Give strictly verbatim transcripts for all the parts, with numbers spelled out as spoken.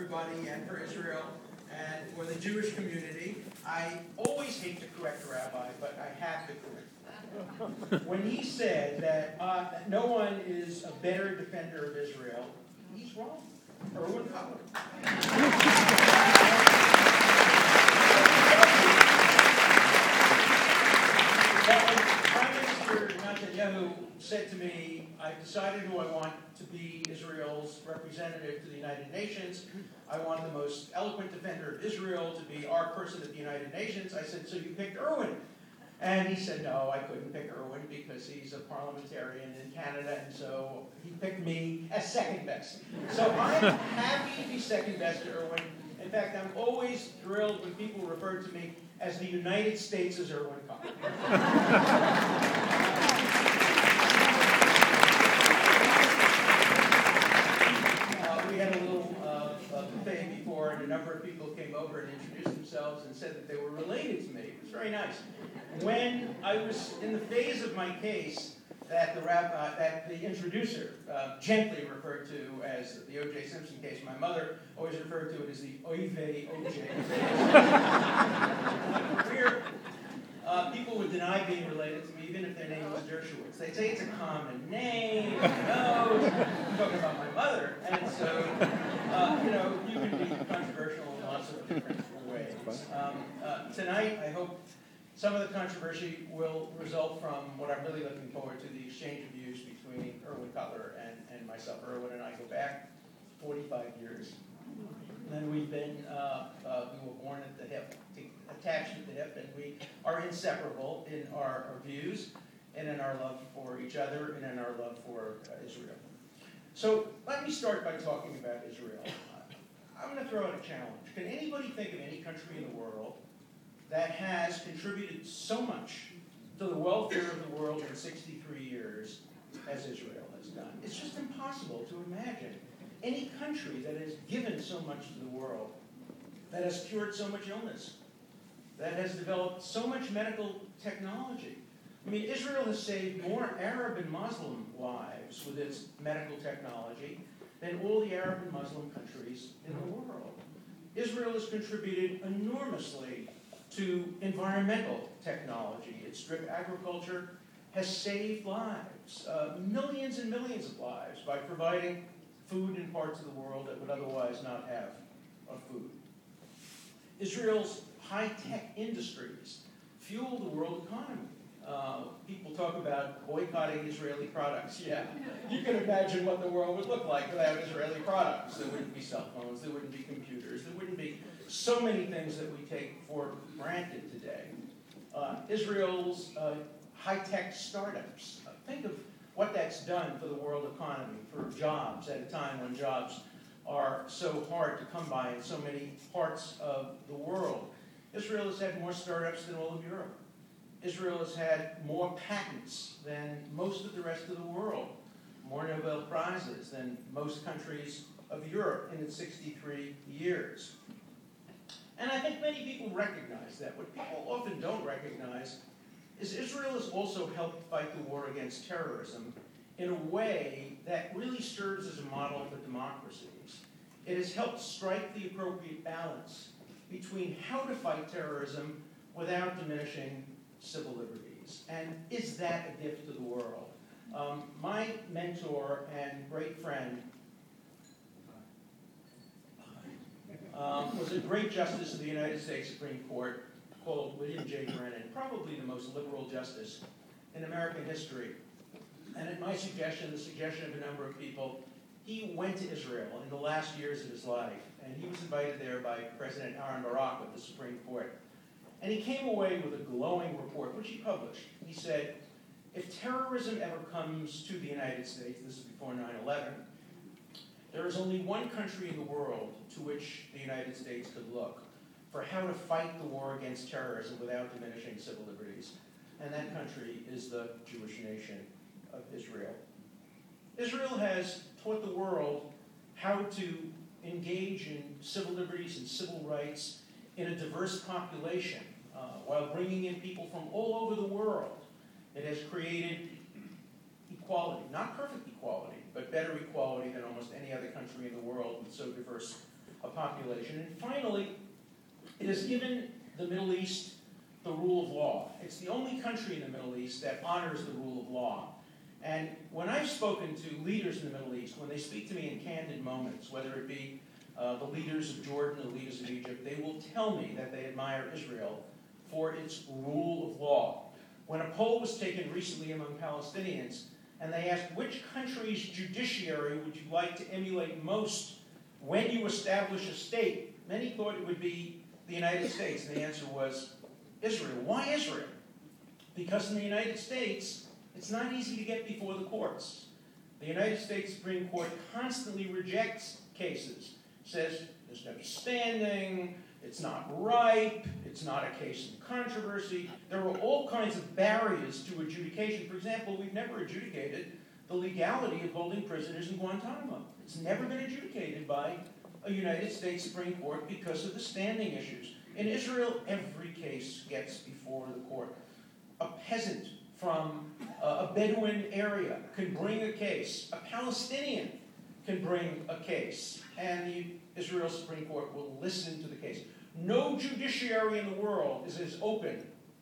everybody and for Israel and for the Jewish community. I always hate to correct a rabbi, but I have to correct him. When he said that uh, no one is a better defender of Israel, he's wrong. Erwin Cotler. Prime Minister Netanyahu said to me, I've decided who I want to be Israel's representative to the United Nations. I want the most eloquent defender of Israel to be our person at the United Nations. I said, so you picked Erwin. And he said, no, I couldn't pick Erwin because he's a parliamentarian in Canada, and so he picked me as second best. So I'm happy to be second best to Erwin. In fact, I'm always thrilled when people refer to me as the United States' Erwin Cotler. uh, we had a little uh, buffet before, and a number of people came over and introduced themselves and said that they were related to me. It was very nice. When I was in the phase of my case that the rab- uh, that the introducer uh, gently referred to as the O J Simpson case, my mother always referred to it as the Oy-vey O J case. Career, uh, people would deny being related to me, even if their name was Dershowitz. They'd say it's a common name. No, I'm talking about my mother, and so uh, you know you can be controversial in lots of different ways. Um, uh, tonight, I hope. Some of the controversy will result from what I'm really looking forward to, the exchange of views between Erwin Cotler and, and myself. Erwin and I go back forty-five years. And we've been, uh, uh, we were born at the hip, attached at the hip, and we are inseparable in our, our views and in our love for each other and in our love for uh, Israel. So let me start by talking about Israel. I'm going to throw out a challenge. Can anybody think of any country in the world that has contributed so much to the welfare of the world in sixty-three years as Israel has done? It's just impossible to imagine any country that has given so much to the world, that has cured so much illness, that has developed so much medical technology. I mean, Israel has saved more Arab and Muslim lives with its medical technology than all the Arab and Muslim countries in the world. Israel has contributed enormously to environmental technology. Its drip agriculture has saved lives, uh, millions and millions of lives, by providing food in parts of the world that would otherwise not have a food. Israel's high-tech industries fuel the world economy. Uh, people talk about boycotting Israeli products. Yeah, you can imagine what the world would look like without Israeli products. There wouldn't be cell phones, there wouldn't be computers, there wouldn't be so many things that we take for granted today. Uh, Israel's uh, high-tech startups. Uh, think of what that's done for the world economy, for jobs at a time when jobs are so hard to come by in so many parts of the world. Israel has had more startups than all of Europe. Israel has had more patents than most of the rest of the world, more Nobel Prizes than most countries of Europe in its sixty-three years. And I think many people recognize that. What people often don't recognize is Israel has also helped fight the war against terrorism in a way that really serves as a model for democracies. It has helped strike the appropriate balance between how to fight terrorism without diminishing civil liberties. And is that a gift to the world? Um, my mentor and great friend um, was a great justice of the United States Supreme Court called William J. Brennan, probably the most liberal justice in American history. And at my suggestion, the suggestion of a number of people, he went to Israel in the last years of his life, and he was invited there by President Aaron Barak of the Supreme Court. And he came away with a glowing report, which he published. He said, if terrorism ever comes to the United States, this is before nine eleven, there is only one country in the world to which the United States could look for how to fight the war against terrorism without diminishing civil liberties. And that country is the Jewish nation of Israel. Israel has taught the world how to engage in civil liberties and civil rights in a diverse population, uh, while bringing in people from all over the world. It has created equality, not perfect equality, but better equality than almost any other country in the world with so diverse a population. And finally, it has given the Middle East the rule of law. It's the only country in the Middle East that honors the rule of law. And when I've spoken to leaders in the Middle East, when they speak to me in candid moments, whether it be uh, the leaders of Jordan, the leaders of Egypt, they will tell me that they admire Israel for its rule of law. When a poll was taken recently among Palestinians, and they asked, which country's judiciary would you like to emulate most when you establish a state? Many thought it would be the United States, and the answer was Israel. Why Israel? Because in the United States, it's not easy to get before the courts. The United States Supreme Court constantly rejects cases, says there's no standing, it's not ripe, it's not a case in controversy. There are all kinds of barriers to adjudication. For example, we've never adjudicated the legality of holding prisoners in Guantanamo. It's never been adjudicated by a United States Supreme Court because of the standing issues. In Israel, every case gets before the court. A peasant from a Bedouin area can bring a case. A Palestinian can bring a case. And the Israel Supreme Court will listen to the case. No judiciary in the world is as open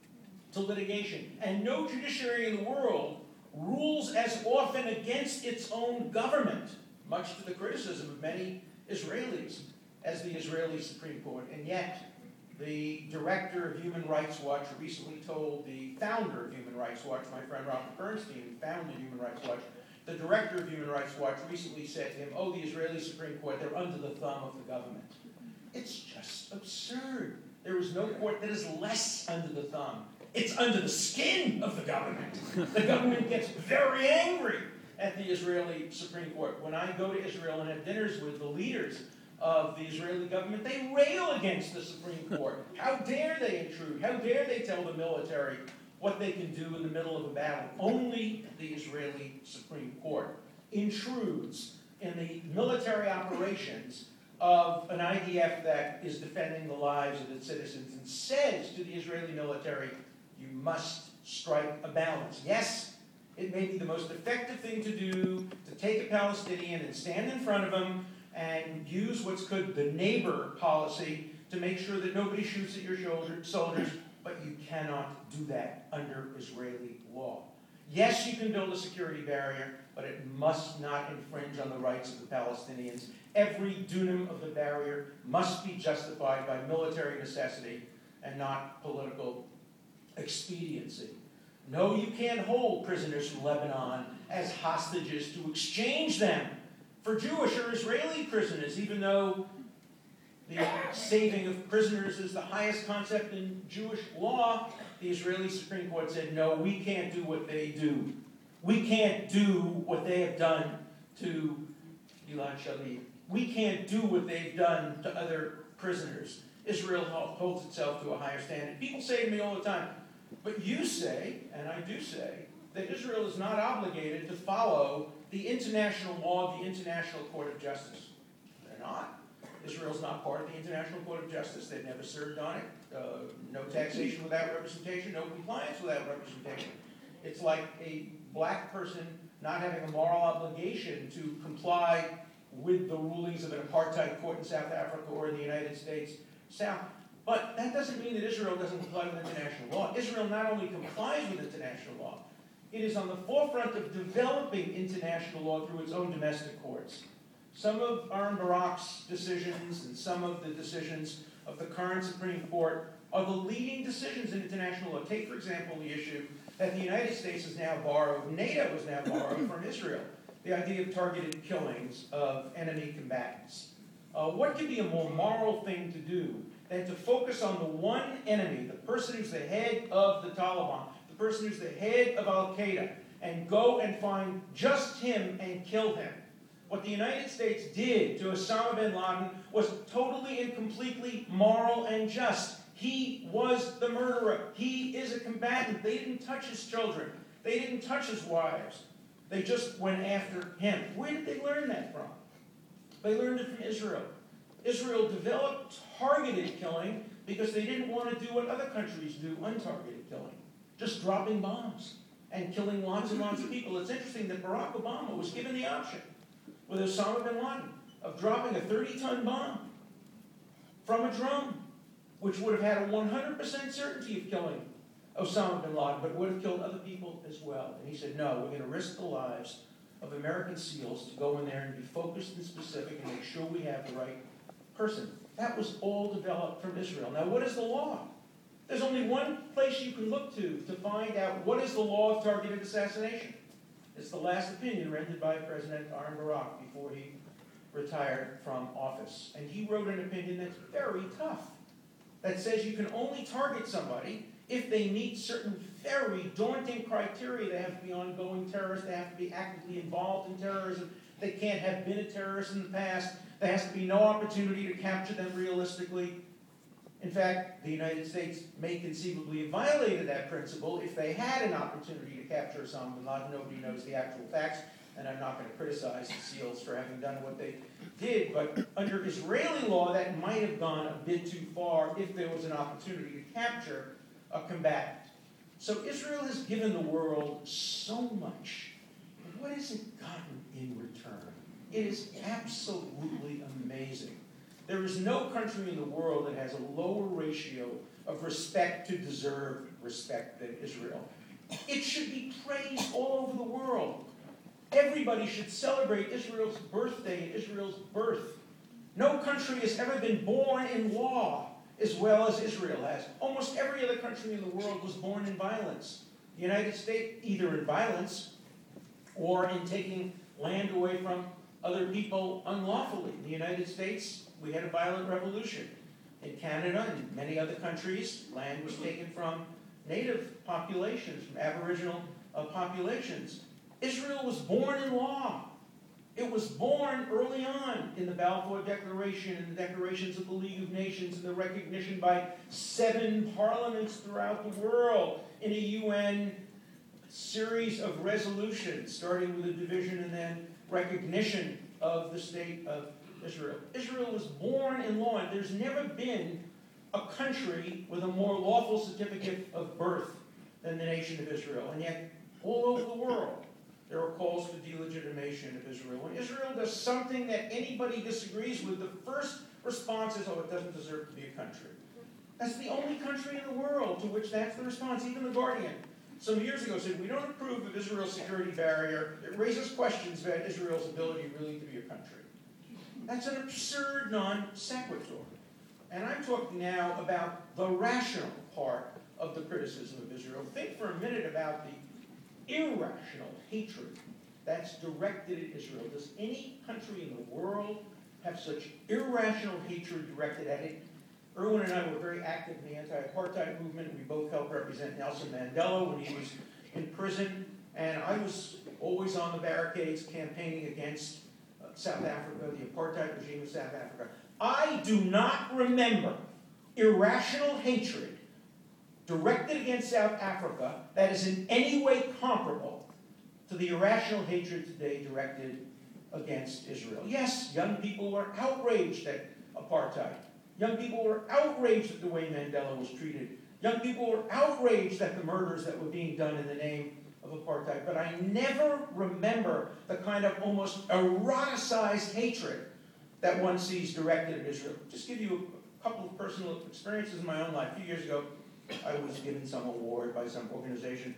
to litigation. And no judiciary in the world rules as often against its own government, much to the criticism of many Israelis, as the Israeli Supreme Court. And yet, the director of Human Rights Watch recently told the founder of Human Rights Watch, my friend Robert Bernstein, who founded Human Rights Watch, the director of Human Rights Watch recently said to him, oh, the Israeli Supreme Court, they're under the thumb of the government. It's just absurd. There is no court that is less under the thumb. It's under the skin of the government. The government gets very angry at the Israeli Supreme Court. When I go to Israel and have dinners with the leaders of the Israeli government, they rail against the Supreme Court. How dare they intrude? How dare they tell the military what they can do in the middle of a battle? Only the Israeli Supreme Court intrudes in the military operations of an I D F that is defending the lives of its citizens and says to the Israeli military, you must strike a balance. Yes, it may be the most effective thing to do to take a Palestinian and stand in front of him and use what's called the neighbor policy to make sure that nobody shoots at your shoulder, soldiers, but you cannot do that under Israeli law. Yes, you can build a security barrier, but it must not infringe on the rights of the Palestinians. Every dunam of the barrier must be justified by military necessity and not political expediency. No, you can't hold prisoners from Lebanon as hostages to exchange them for Jewish or Israeli prisoners, even though the saving of prisoners is the highest concept in Jewish law. The Israeli Supreme Court said, no, we can't do what they do. We can't do what they have done to Gilad Shalit. We can't do what they've done to other prisoners. Israel holds itself to a higher standard. People say to me all the time, but you say, and I do say, that Israel is not obligated to follow the international law of the International Court of Justice. They're not. Israel's not part of the International Court of Justice. They've never served on it. Uh, no taxation without representation, no compliance without representation. It's like a black person not having a moral obligation to comply with the rulings of an apartheid court in South Africa or in the United States South. But that doesn't mean that Israel doesn't comply with international law. Israel not only complies with international law, it is on the forefront of developing international law through its own domestic courts. Some of Aaron Barak's decisions and some of the decisions of the current Supreme Court are the leading decisions in international law. Take, for example, the issue that the United States has now borrowed, NATO has now borrowed from Israel, the idea of targeted killings of enemy combatants. Uh, what could be a more moral thing to do than to focus on the one enemy, the person who's the head of the Taliban, the person who's the head of Al-Qaeda, and go and find just him and kill him? What the United States did to Osama bin Laden was totally and completely moral and just. He was the murderer. He is a combatant. They didn't touch his children. They didn't touch his wives. They just went after him. Where did they learn that from? They learned it from Israel. Israel developed targeted killing because they didn't want to do what other countries do, untargeted killing. Just dropping bombs and killing lots and lots of people. It's interesting that Barack Obama was given the option with Osama bin Laden of dropping a thirty-ton bomb from a drone, which would have had a one hundred percent certainty of killing Osama bin Laden, but would have killed other people as well. And he said, no, we're going to risk the lives of American SEALs to go in there and be focused and specific and make sure we have the right person. That was all developed from Israel. Now, what is the law? There's only one place you can look to to find out what is the law of targeted assassination. It's the last opinion rendered by President Aaron Barak before he retired from office. And he wrote an opinion that's very tough, that says you can only target somebody if they meet certain very daunting criteria. They have to be ongoing terrorists, they have to be actively involved in terrorism, they can't have been a terrorist in the past, there has to be no opportunity to capture them realistically. In fact, the United States may conceivably have violated that principle if they had an opportunity to capture Osama bin Laden. Nobody knows the actual facts, and I'm not going to criticize the SEALs for having done what they did, but under Israeli law, that might have gone a bit too far if there was an opportunity to capture a combatant. So Israel has given the world so much. What has it gotten in return? It is absolutely amazing. There is no country in the world that has a lower ratio of respect to deserved respect than Israel. It should be praised all over the world. Everybody should celebrate Israel's birthday and Israel's birth. No country has ever been born in law as well as Israel has. Almost every other country in the world was born in violence. The United States, either in violence or in taking land away from other people unlawfully. In the United States, we had a violent revolution. In Canada and many other countries, land was taken from native populations, from Aboriginal uh, populations. Israel was born in law. It was born early on in the Balfour Declaration and the declarations of the League of Nations and the recognition by seven parliaments throughout the world in a U N series of resolutions, starting with a division and then recognition of the state of Israel. Israel was born in law, and there's never been a country with a more lawful certificate of birth than the nation of Israel. And yet, all over the world, there are calls for delegitimation of Israel. When Israel does something that anybody disagrees with, the first response is, oh, it doesn't deserve to be a country. That's the only country in the world to which that's the response. Even The Guardian, some years ago, said, we don't approve of Israel's security barrier. It raises questions about Israel's ability really to be a country. That's an absurd non sequitur. And I'm talking now about the rational part of the criticism of Israel. Think for a minute about the irrational hatred that's directed at Israel. Does any country in the world have such irrational hatred directed at it? Erwin and I were very active in the anti-apartheid movement. We both helped represent Nelson Mandela when he was in prison. And I was always on the barricades campaigning against uh, South Africa, the apartheid regime of South Africa. I do not remember irrational hatred directed against South Africa that is in any way comparable to the irrational hatred today directed against Israel. Yes, young people were outraged at apartheid. Young people were outraged at the way Mandela was treated. Young people were outraged at the murders that were being done in the name of apartheid. But I never remember the kind of almost eroticized hatred that one sees directed at Israel. Just give you a couple of personal experiences in my own life. A few years ago, I was given some award by some organization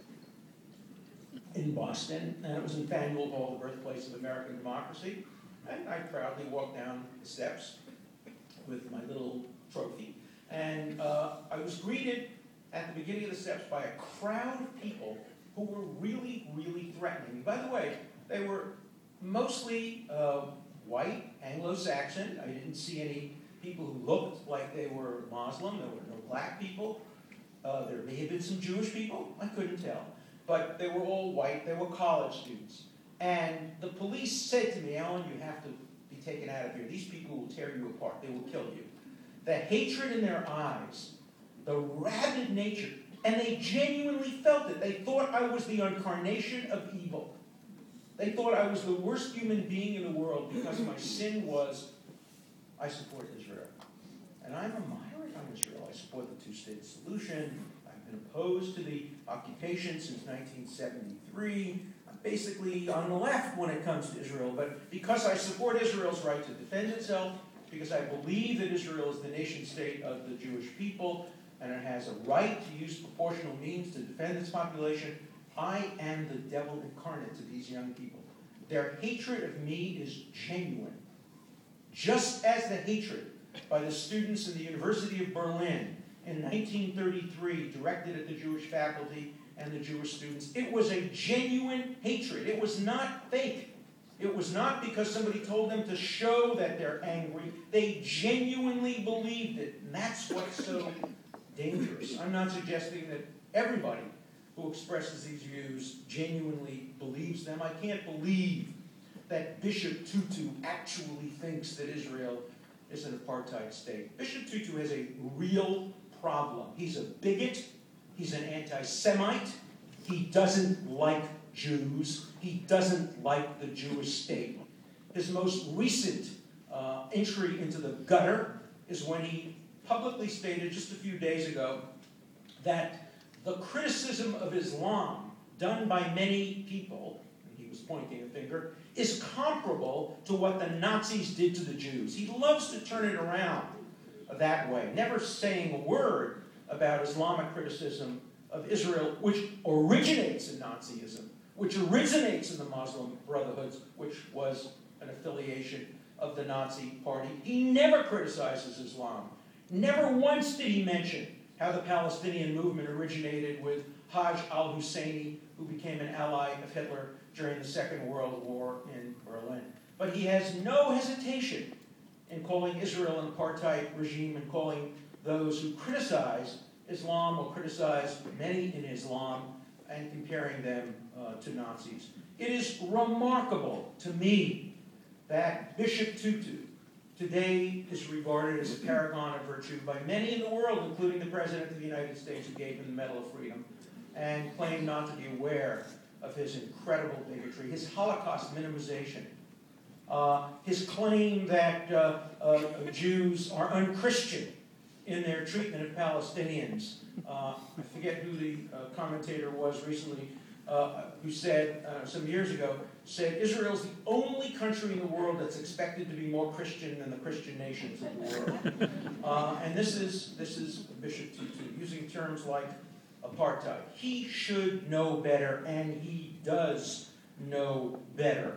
in Boston, and it was in Faneuil Hall, the birthplace of American democracy. And I proudly walked down the steps with my little trophy. And uh, I was greeted at the beginning of the steps by a crowd of people who were really, really threatening. By the way, they were mostly uh, white, Anglo-Saxon. I didn't see any people who looked like they were Muslim. There were no black people. Uh, there may have been some Jewish people. I couldn't tell. But they were all white. They were college students. And the police said to me, Alan, you have to be taken out of here. These people will tear you apart. They will kill you. The hatred in their eyes, the rabid nature, and they genuinely felt it. They thought I was the incarnation of evil. They thought I was the worst human being in the world because my sin was, I support Israel. And I'm a moderate on Israel. I support the two-state solution. I've been opposed to the occupation since nineteen seventy-three. I'm basically on the left when it comes to Israel. But because I support Israel's right to defend itself, because I believe that Israel is the nation state of the Jewish people, and it has a right to use proportional means to defend its population, I am the devil incarnate to these young people. Their hatred of me is genuine, just as the hatred by the students in the University of Berlin in nineteen thirty-three directed at the Jewish faculty and the Jewish students. It was a genuine hatred. It was not fake. It was not because somebody told them to show that they're angry. They genuinely believed it, and that's what's so dangerous. I'm not suggesting that everybody who expresses these views genuinely believes them. I can't believe that Bishop Tutu actually thinks that Israel is an apartheid state. Bishop Tutu has a real problem. He's a bigot. He's an anti-Semite. He doesn't like Jews. He doesn't like the Jewish state. His most recent uh, entry into the gutter is when he publicly stated just a few days ago that the criticism of Islam done by many people, and he was pointing a finger, is comparable to what the Nazis did to the Jews. He loves to turn it around that way, never saying a word about Islamic criticism of Israel, which originates in Nazism, which originates in the Muslim Brotherhoods, which was an affiliation of the Nazi Party. He never criticizes Islam. Never once did he mention how the Palestinian movement originated with Hajj al-Husseini, who became an ally of Hitler during the Second World War in Berlin. But he has no hesitation in calling Israel an apartheid regime and calling those who criticize Islam or criticize many in Islam and comparing them uh, to Nazis. It is remarkable to me that Bishop Tutu today is regarded as a paragon of virtue by many in the world, including the President of the United States, who gave him the Medal of Freedom, and claimed not to be aware of his incredible bigotry, his Holocaust minimization, uh, his claim that uh, uh, Jews are unchristian in their treatment of Palestinians. Uh, I forget who the uh, commentator was recently, uh, who said, uh, some years ago, said Israel's the only country in the world that's expected to be more Christian than the Christian nations of the world. Uh, and this is, this is Bishop Tutu, using terms like apartheid. He should know better, and he does know better.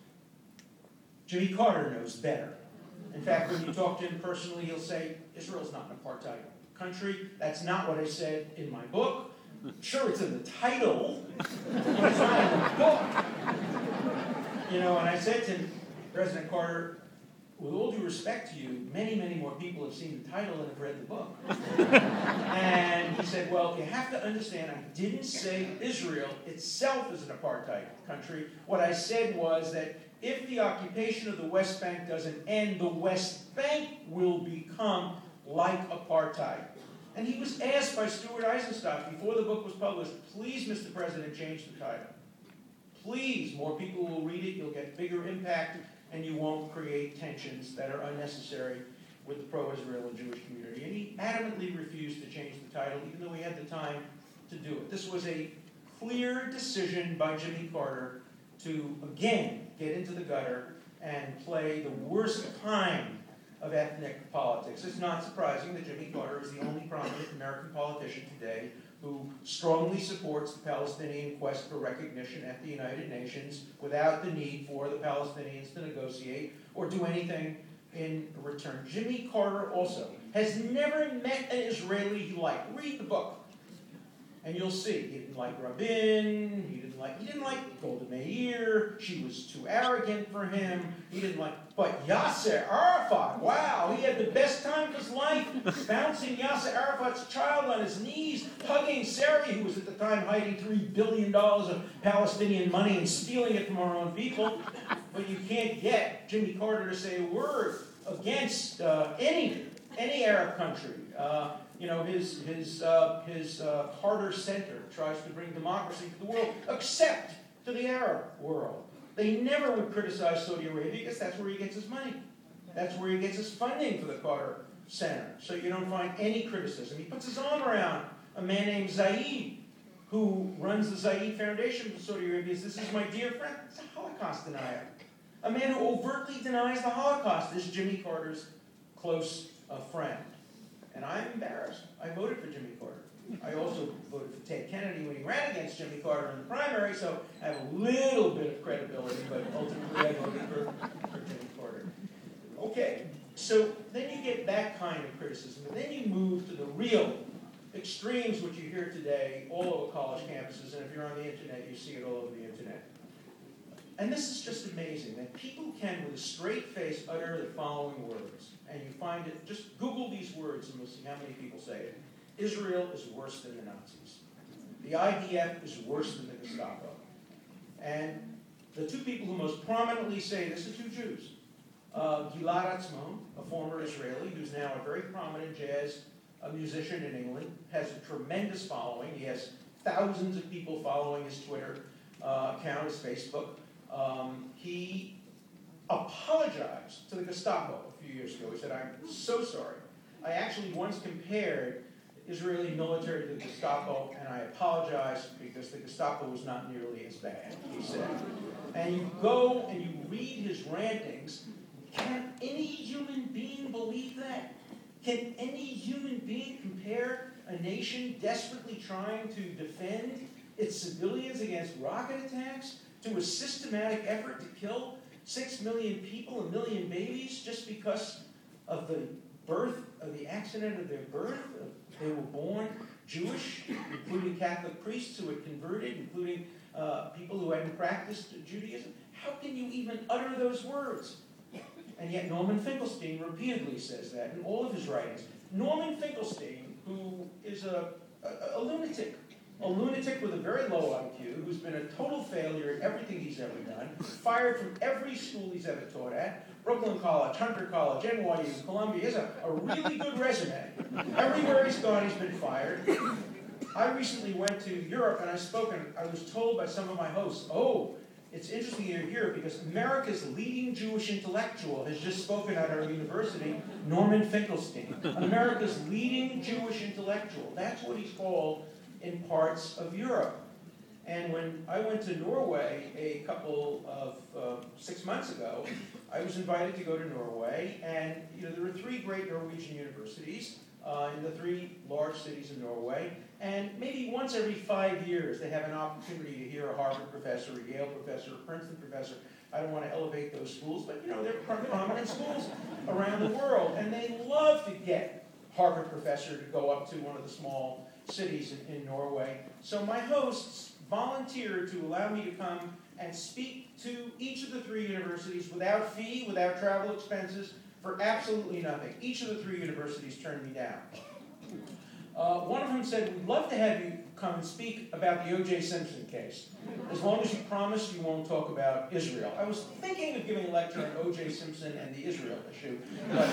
Jimmy Carter knows better. In fact, when you talk to him personally, he'll say, Israel's not an apartheid country. That's not what I said in my book. Sure, it's in the title, but it's not in the book. You know, and I said to President Carter, with all due respect to you, many, many more people have seen the title and have read the book. And he said, well, you have to understand, I didn't say Israel itself is an apartheid country. What I said was that if the occupation of the West Bank doesn't end, the West Bank will become like apartheid. And he was asked by Stuart Eisenstadt before the book was published, please, Mister President, change the title. Please, more people will read it, you'll get bigger impact, and you won't create tensions that are unnecessary with the pro-Israel and Jewish community. And he adamantly refused to change the title, even though he had the time to do it. This was a clear decision by Jimmy Carter to, again, get into the gutter and play the worst kind of ethnic politics. It's not surprising that Jimmy Carter is the only prominent American politician today who strongly supports the Palestinian quest for recognition at the United Nations without the need for the Palestinians to negotiate or do anything in return. Jimmy Carter also has never met an Israeli he liked. Read the book, and you'll see. He didn't like Rabin. He didn't like. He didn't like Golda Meir. She was too arrogant for him. He didn't like. But Yasser Arafat, wow, he had the best time of his life, bouncing Yasser Arafat's child on his knees, hugging Sari, who was at the time hiding three billion dollars of Palestinian money and stealing it from our own people. But you can't get Jimmy Carter to say a word against uh, any any Arab country. Uh, you know, his his uh, his uh, Carter Center tries to bring democracy to the world, except to the Arab world. They never would criticize Saudi Arabia because that's where he gets his money. That's where he gets his funding for the Carter Center. So you don't find any criticism. He puts his arm around a man named Zayed, who runs the Zayed Foundation for Saudi Arabia. This is my dear friend. He's a Holocaust denier. A man who overtly denies the Holocaust is Jimmy Carter's close uh, friend. And I'm embarrassed. I voted for Jimmy Carter. I also voted for Ted Kennedy when he ran against Jimmy Carter in the primary, so I have a little bit of credibility, but ultimately I voted for, for Jimmy Carter. Okay, so then you get that kind of criticism, and then you move to the real extremes, which you hear today all over college campuses, and if you're on the internet, you see it all over the internet. And this is just amazing, that people can, with a straight face, utter the following words. And you find it, just Google these words and we'll see how many people say it. Israel is worse than the Nazis. The I D F is worse than the Gestapo. And the two people who most prominently say this are two Jews. Uh, Gilad Atzmon, a former Israeli, who's now a very prominent jazz uh, musician in England, has a tremendous following. He has thousands of people following his Twitter uh, account, his Facebook. Um, he apologized to the Gestapo a few years ago. He said, I'm so sorry. I actually once compared the Israeli military to the Gestapo, and I apologize because the Gestapo was not nearly as bad, he said. And you go and you read his rantings. Can any human being believe that? Can any human being compare a nation desperately trying to defend its civilians against rocket attacks to a systematic effort to kill six million people, a million babies, just because of the birth, of the accident of their birth? They were born Jewish, including Catholic priests who had converted, including uh, people who hadn't practiced Judaism. How can you even utter those words? And yet Norman Finkelstein repeatedly says that in all of his writings. Norman Finkelstein, who is a, a, a lunatic, a lunatic with a very low I Q, who's been a total failure at everything he's ever done, fired from every school he's ever taught at, Brooklyn College, Hunter College, N Y U, Columbia. He has a, a really good resume. Everywhere he's gone, he's been fired. I recently went to Europe and I spoke, and I was told by some of my hosts, oh, it's interesting you're here because America's leading Jewish intellectual has just spoken at our university, Norman Finkelstein. America's leading Jewish intellectual. That's what he's called in parts of Europe. And when I went to Norway a couple of uh, six months ago, I was invited to go to Norway, and you know there are three great Norwegian universities uh, in the three large cities in Norway, and maybe once every five years they have an opportunity to hear a Harvard professor, a Yale professor, a Princeton professor. I don't want to elevate those schools, but you know they're prominent schools around the world, and they love to get Harvard professor to go up to one of the small cities in, in Norway. So my hosts volunteered to allow me to come and speak to each of the three universities without fee, without travel expenses, for absolutely nothing. Each of the three universities turned me down. Uh, one of them said, we'd love to have you come and speak about the O J Simpson case, as long as you promise you won't talk about Israel. I was thinking of giving a lecture on O J Simpson and the Israel issue, but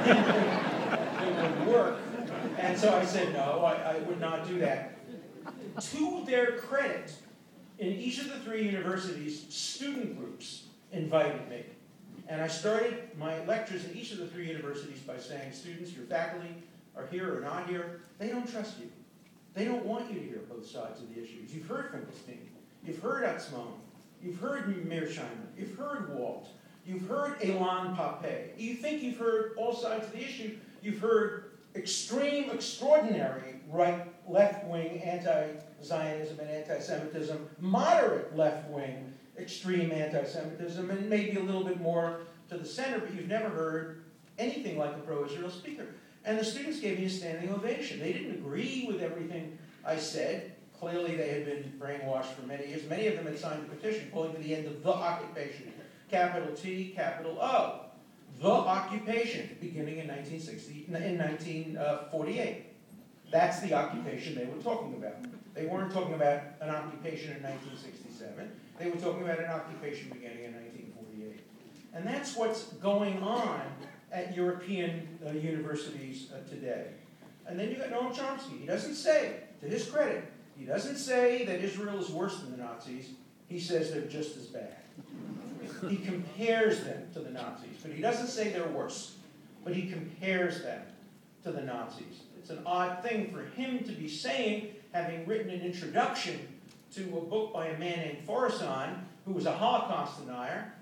it would work. And so I said, no, I, I would not do that. To their credit, in each of the three universities, student groups invited me. And I started my lectures in each of the three universities by saying, students, your faculty are here or not here. They don't trust you. They don't want you to hear both sides of the issues. You've heard Finkelstein. You've heard Atzmon. You've heard Mearsheimer. You've heard Walt. You've heard Ilan Pappé. You think you've heard all sides of the issue. You've heard extreme, extraordinary right, left-wing anti-Zionism and anti-Semitism, moderate left-wing extreme anti-Semitism, and maybe a little bit more to the center, but you've never heard anything like a pro-Israel speaker. And the students gave me a standing ovation. They didn't agree with everything I said. Clearly they had been brainwashed for many years. Many of them had signed a petition calling for the end of the occupation. Capital T, capital O. The occupation, beginning in nineteen sixty, in nineteen forty-eight. That's the occupation they were talking about. They weren't talking about an occupation in nineteen sixty-seven. They were talking about an occupation beginning in nineteen forty-eight. And that's what's going on at European uh, universities uh, today. And then you got Noam Chomsky. He doesn't say, to his credit, he doesn't say that Israel is worse than the Nazis. He says they're just as bad. He compares them to the Nazis, but he doesn't say they're worse. But he compares them to the Nazis. It's an odd thing for him to be saying, having written an introduction to a book by a man named Khorasan, who was a Holocaust denier,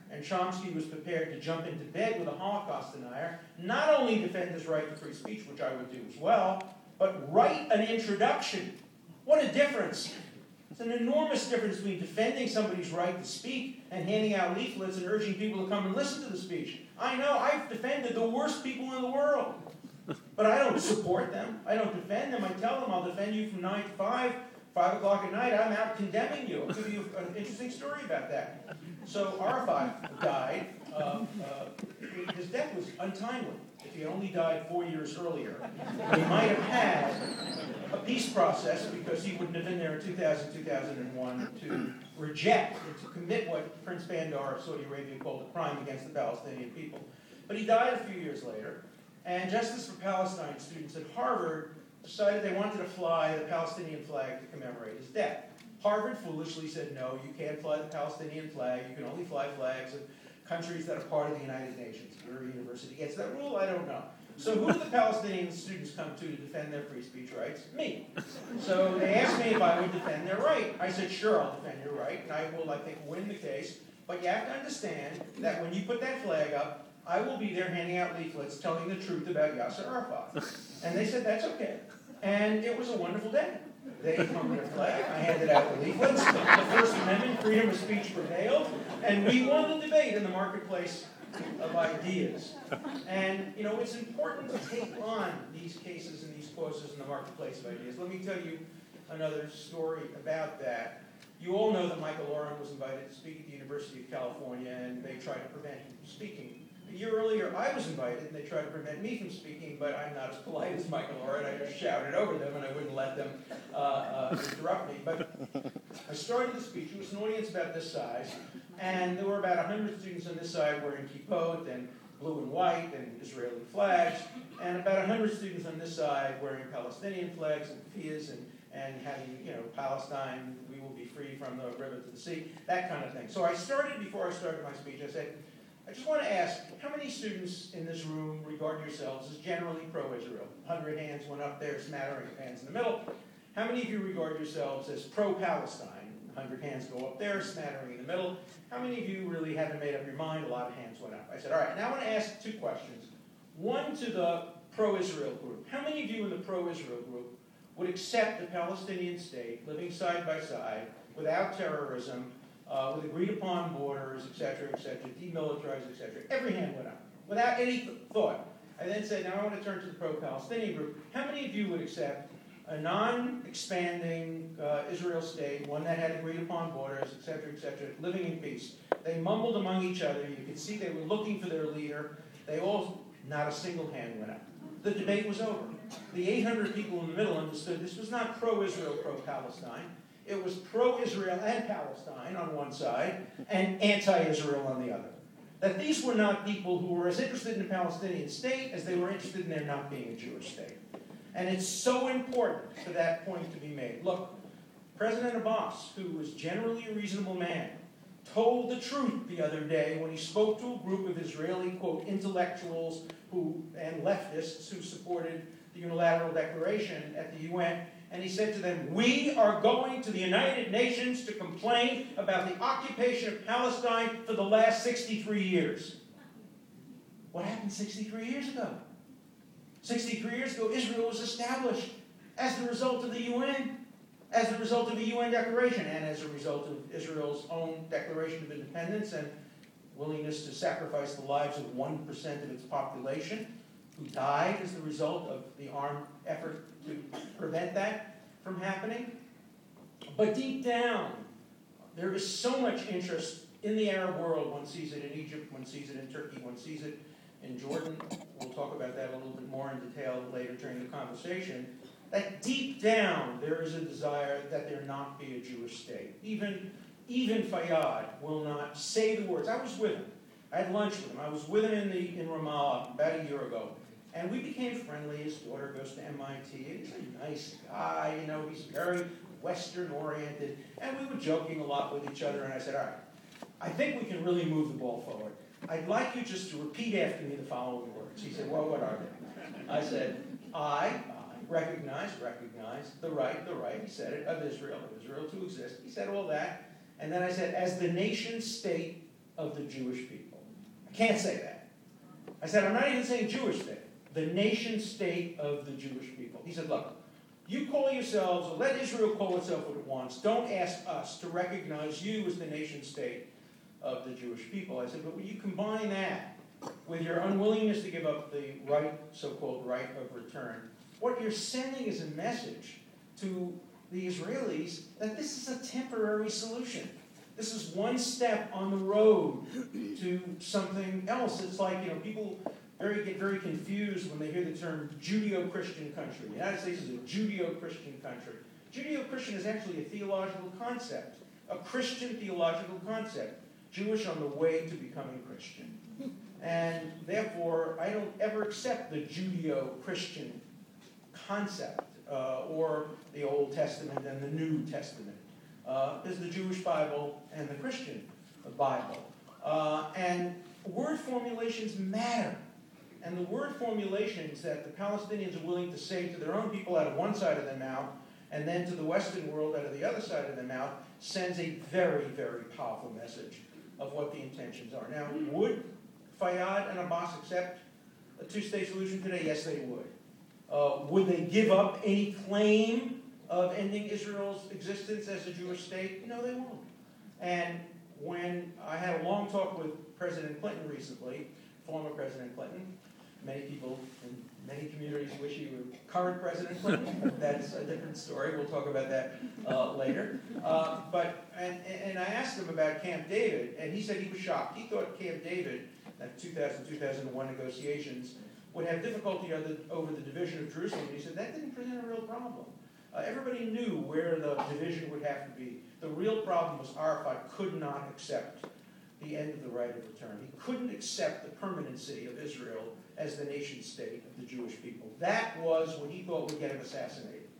and Chomsky was prepared to jump into bed with a Holocaust denier, not only defend his right to free speech, which I would do as well, but write an introduction. What a difference. It's an enormous difference between defending somebody's right to speak and handing out leaflets and urging people to come and listen to the speech. I know, I've defended the worst people in the world, but I don't support them. I don't defend them. I tell them I'll defend you from nine to five, five o'clock at night. I'm out condemning you. I'll give you an interesting story about that. So Arafat died. Uh, uh, his death was untimely. If he only died four years earlier, he might have had a peace process, because he wouldn't have been there in two thousand, two thousand one to reject and to commit what Prince Bandar of Saudi Arabia called a crime against the Palestinian people. But he died a few years later, and Justice for Palestine students at Harvard decided they wanted to fly the Palestinian flag to commemorate his death. Harvard foolishly said, no, you can't fly the Palestinian flag. You can only fly flags of countries that are part of the United Nations. Your university gets that rule? I don't know. So who do the Palestinian students come to to defend their free speech rights? Me. So they asked me if I would defend their right. I said, sure, I'll defend your right, and I will, I think, win the case. But you have to understand that when you put that flag up, I will be there handing out leaflets telling the truth about Yasser Arafat. And they said, that's okay. And it was a wonderful day. They hung their flag. I handed out the leaflets. The First Amendment, freedom of speech prevailed. And we won the debate in the marketplace of ideas. And, you know, it's important to take on these cases and these causes in the marketplace of ideas. Let me tell you another story about that. You all know that Michael Oren was invited to speak at the University of California, and they tried to prevent him from speaking. A year earlier, I was invited, and they tried to prevent me from speaking, but I'm not as polite as Michael Oren. I just shouted over them, and I wouldn't let them uh, uh, interrupt me. But I started the speech. It was an audience about this size, and there were about one hundred students on this side wearing kippot and blue and white and Israeli flags, and about one hundred students on this side wearing Palestinian flags and keffiyehs and, and having, you know, Palestine, we will be free from the river to the sea, that kind of thing. So I started, before I started my speech, I said, I just want to ask, how many students in this room regard yourselves as generally pro-Israel? one hundred hands went up there, smattering of hands in the middle. How many of you regard yourselves as pro-Palestine? one hundred hands go up there, smattering in the middle. How many of you really haven't made up your mind? A lot of hands went up. I said, all right, now I want to ask two questions. One to the pro-Israel group. How many of you in the pro-Israel group would accept a Palestinian state living side by side without terrorism, Uh, with agreed-upon borders, et cetera, et cetera, demilitarized, et cetera? Every hand went up, without any th- thought. I then said, now I want to turn to the pro-Palestinian group. How many of you would accept a non-expanding uh, Israel state, one that had agreed-upon borders, et cetera, et cetera, living in peace? They mumbled among each other. You could see they were looking for their leader. They all, not a single hand went up. The debate was over. The eight hundred people in the middle understood this was not pro-Israel, pro-Palestine. It was pro-Israel and Palestine on one side, and anti-Israel on the other. That these were not people who were as interested in the Palestinian state as they were interested in there not being a Jewish state. And it's so important for that point to be made. Look, President Abbas, who was generally a reasonable man, told the truth the other day when he spoke to a group of Israeli, quote, intellectuals who and leftists who supported the unilateral declaration at the U N. And he said to them, we are going to the United Nations to complain about the occupation of Palestine for the last sixty-three years. What happened sixty-three years ago? sixty-three years ago, Israel was established as the result of the U N, as the result of the U N declaration, and as a result of Israel's own declaration of independence and willingness to sacrifice the lives of one percent of its population, who died as the result of the armed effort to prevent that from happening. But deep down, there is so much interest in the Arab world. One sees it in Egypt, one sees it in Turkey, one sees it in Jordan. We'll talk about that a little bit more in detail later during the conversation. That deep down, there is a desire that there not be a Jewish state. Even, even Fayyad will not say the words. I was with him. I had lunch with him. I was with him in, the, in Ramallah about a year ago. And we became friendly. His daughter goes to M I T. He's a nice guy, you know, he's very Western-oriented. And we were joking a lot with each other, and I said, all right, I think we can really move the ball forward. I'd like you just to repeat after me the following words. He said, well, what are they? I said, I, I recognize, recognize the right, the right, he said it, of Israel, of Israel to exist. He said all that. And then I said, as the nation state of the Jewish people. I can't say that. I said, I'm not even saying Jewish state. The nation state of the Jewish people. He said, look, you call yourselves, or let Israel call itself what it wants. Don't ask us to recognize you as the nation state of the Jewish people. I said, but when you combine that with your unwillingness to give up the right, so-called right of return, what you're sending is a message to the Israelis that this is a temporary solution. This is one step on the road to something else. It's like, you know, people very get very confused when they hear the term Judeo-Christian country. The United States is a Judeo-Christian country. Judeo-Christian is actually a theological concept, a Christian theological concept. Jewish on the way to becoming Christian. And therefore, I don't ever accept the Judeo-Christian concept, uh, or the Old Testament and the New Testament. Uh, there's the Jewish Bible and the Christian Bible. Uh, and word formulations matter. And the word formulations that the Palestinians are willing to say to their own people out of one side of their mouth, and then to the Western world out of the other side of their mouth, sends a very, very powerful message of what the intentions are. Now, would Fayyad and Abbas accept a two-state solution today? Yes, they would. Uh, would they give up any claim of ending Israel's existence as a Jewish state? No, they won't. And when I had a long talk with President Clinton recently, former President Clinton, many people in many communities wish he were current President Clinton. That's a different story. We'll talk about that uh, later. Uh, but and, and I asked him about Camp David, and he said he was shocked. He thought Camp David, that two thousand, two thousand one negotiations, would have difficulty over the, over the division of Jerusalem. And he said that didn't present a real problem. Uh, everybody knew where the division would have to be. The real problem was Arafat could not accept the end of the right of return. He couldn't accept the permanency of Israel as the nation state of the Jewish people. That was what he thought would get him assassinated.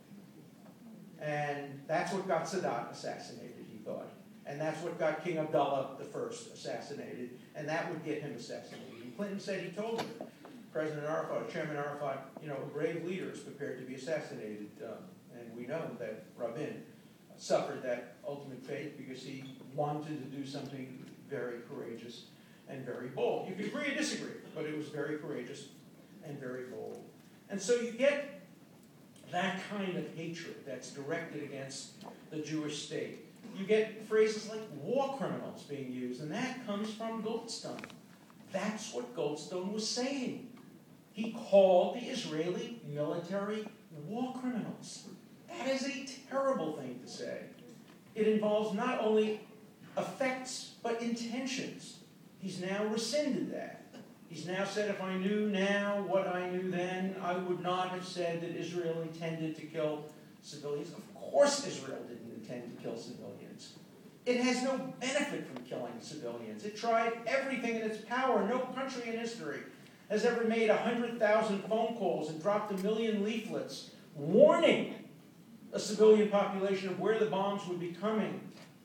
And that's what got Sadat assassinated, he thought. And that's what got King Abdullah the First assassinated. And that would get him assassinated. And Clinton said he told him, President Arafat, Chairman Arafat, you know, a brave leader is prepared to be assassinated. Um, and we know that Rabin suffered that ultimate fate because he wanted to do something very courageous and very bold. You could agree or disagree, but it was very courageous and very bold. And so you get that kind of hatred that's directed against the Jewish state. You get phrases like war criminals being used, and that comes from Goldstone. That's what Goldstone was saying. He called the Israeli military war criminals. That is a terrible thing to say. It involves not only effects, but intentions. He's now rescinded that. He's now said, if I knew now what I knew then, I would not have said that Israel intended to kill civilians. Of course Israel didn't intend to kill civilians. It has no benefit from killing civilians. It tried everything in its power. No country in history has ever made one hundred thousand phone calls and dropped a million leaflets warning a civilian population of where the bombs would be coming,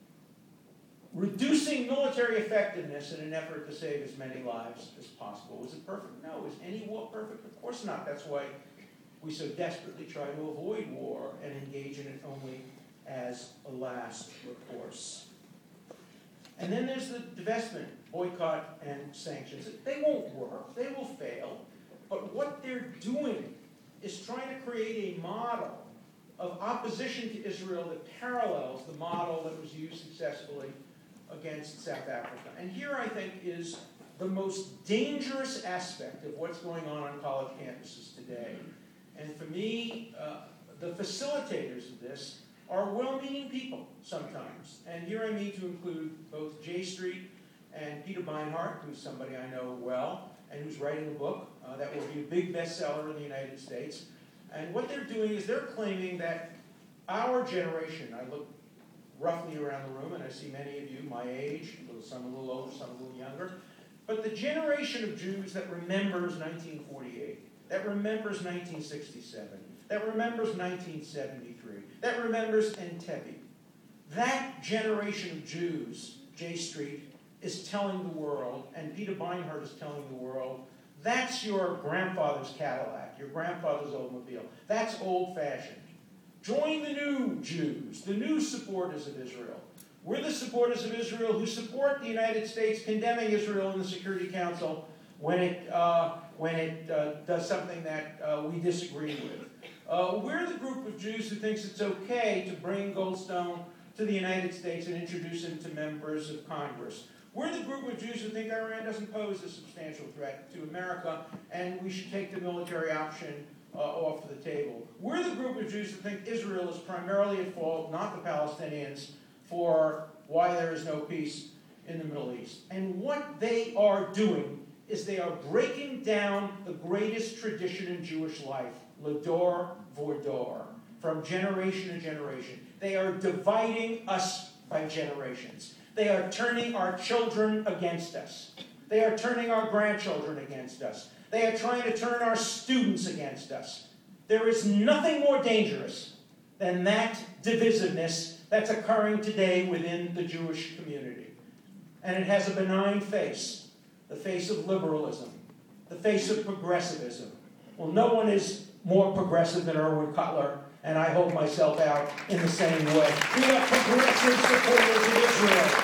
reducing military effectiveness in an effort to save as many lives as possible. Was it perfect? No. Was any war perfect? Of course not. That's why we so desperately try to avoid war and engage in it only as a last recourse. And then there's the divestment, boycott, and sanctions. They won't work. They will fail. But what they're doing is trying to create a model of opposition to Israel that parallels the model that was used successfully against South Africa. And here, I think, is the most dangerous aspect of what's going on on college campuses today. And for me, uh, the facilitators of this are well-meaning people sometimes. And here I mean to include both J Street and Peter Beinart, who's somebody I know well, and who's writing a book uh, that will be a big bestseller in the United States. And what they're doing is they're claiming that our generation, I look roughly around the room, and I see many of you my age, some a little older, some a little younger, but the generation of Jews that remembers nineteen forty-eight, that remembers nineteen sixty-seven, that remembers nineteen seventy-three, that remembers Entebbe, that generation of Jews, J Street, is telling the world, and Peter Beinart is telling the world, that's your grandfather's Cadillac, your grandfather's Oldsmobile. That's old-fashioned. Join the new Jews, the new supporters of Israel, We're the supporters of Israel who support the United States condemning Israel in the Security Council when it, uh, when it uh, does something that uh, we disagree with. Uh, we're the group of Jews who thinks it's okay to bring Goldstone to the United States and introduce him to members of Congress. We're the group of Jews who think Iran doesn't pose a substantial threat to America and we should take the military option uh, off the table. We're the group of Jews who think Israel is primarily at fault, not the Palestinians, for why there is no peace in the Middle East. And what they are doing is they are breaking down the greatest tradition in Jewish life, Lador Vordor, from generation to generation. They are dividing us by generations. They are turning our children against us. They are turning our grandchildren against us. They are trying to turn our students against us. There is nothing more dangerous than that divisiveness that's occurring today within the Jewish community. And it has a benign face, the face of liberalism, the face of progressivism. Well, no one is more progressive than Irwin Cutler, and I hold myself out in the same way. We are progressive supporters of Israel.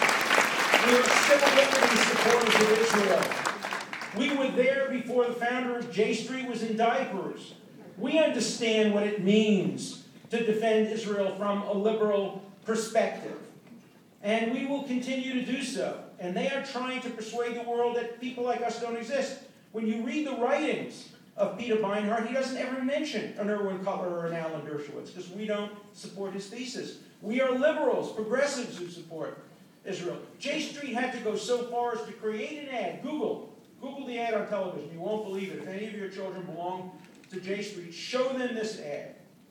We are civil liberties supporters of Israel. We were there before the founder of J Street was in diapers. We understand what it means to defend Israel from a liberal perspective. And we will continue to do so. And they are trying to persuade the world that people like us don't exist. When you read the writings of Peter Beinart, he doesn't ever mention an Irwin Cutler or an Alan Dershowitz because we don't support his thesis. We are liberals, progressives who support Israel. J Street had to go so far as to create an ad. Google. Google the ad on television. You won't believe it. If any of your children belong to J Street, show them this ad.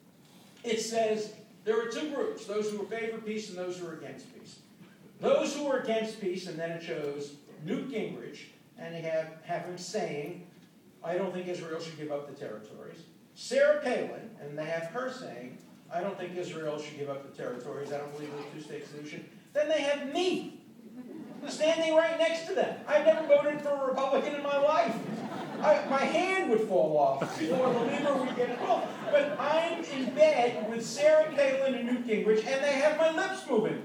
It says there are two groups, those who favor peace and those who are against peace. Those who are against peace, and then it shows Newt Gingrich, and they have, have him saying, I don't think Israel should give up the territories. Sarah Palin, and they have her saying, I don't think Israel should give up the territories. I don't believe in a two-state solution. Then they have me standing right next to them. I've never voted for a Republican in my life. I, my hand would fall off before the lever would get involved. But I'm in bed with Sarah Palin and Newt Gingrich, and they have my lips moving.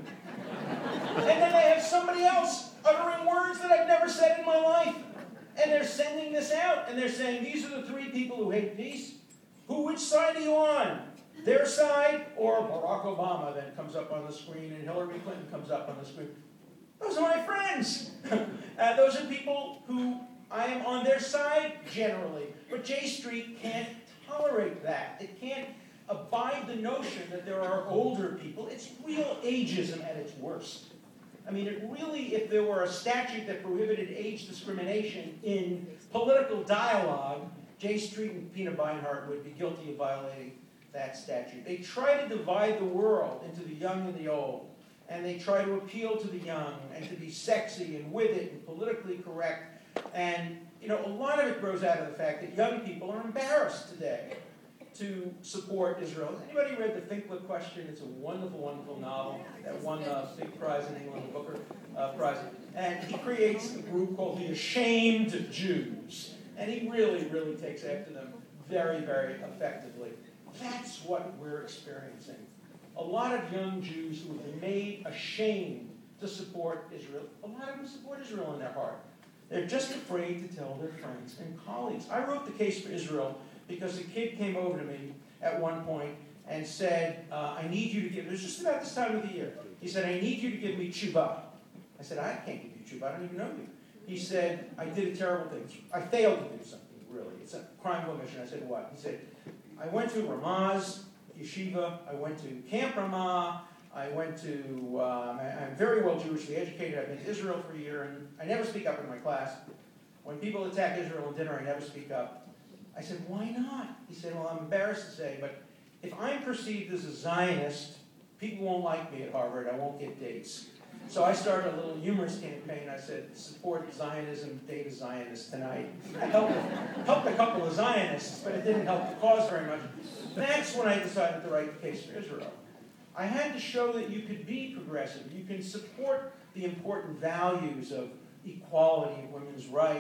And then they have somebody else uttering words that I've never said in my life. And they're sending this out, and they're saying, these are the three people who hate peace. Who, which side are you on? Their side, or Barack Obama then comes up on the screen, and Hillary Clinton comes up on the screen. Those are my friends. uh, those are people who I am on their side, generally. But J Street can't tolerate that. It can't abide the notion that there are older people. It's real ageism at its worst. I mean, it really, if there were a statute that prohibited age discrimination in political dialogue, J Street and Peter Beinart would be guilty of violating that statute. They try to divide the world into the young and the old, and they try to appeal to the young and to be sexy and with it and politically correct. And, you know, a lot of it grows out of the fact that young people are embarrassed today to support Israel. Has anybody read The Finkler Question? It's a wonderful, wonderful novel that won a big prize in England, the Booker uh, Prize. And he creates a group called the Ashamed Jews. And he really, really takes after them very, very effectively. That's what we're experiencing. A lot of young Jews who have been made ashamed to support Israel. A lot of them support Israel in their heart. They're just afraid to tell their friends and colleagues. I wrote the case for Israel because a kid came over to me at one point and said, uh, I need you to give, it was just about this time of the year. He said, I need you to give me tshuva. I said, I can't give you tshuva, I don't even know you. He said, I did a terrible thing. I failed to do something, really. It's a crime of omission. I said, what? He said, I went to Ramaz Yeshiva, I went to Camp Ramah, I went to, um, I, I'm very well Jewishly educated, I've been to Israel for a year, and I never speak up in my class. When people attack Israel in dinner, I never speak up. I said, why not? He said, well, I'm embarrassed to say, but if I'm perceived as a Zionist, people won't like me at Harvard, I won't get dates. So I started a little humorous campaign. I said, support Zionism, date a Zionist tonight. I helped, helped a couple of Zionists, but it didn't help the cause very much. That's when I decided to write the case for Israel. I had to show that you could be progressive. You can support the important values of equality and women's rights.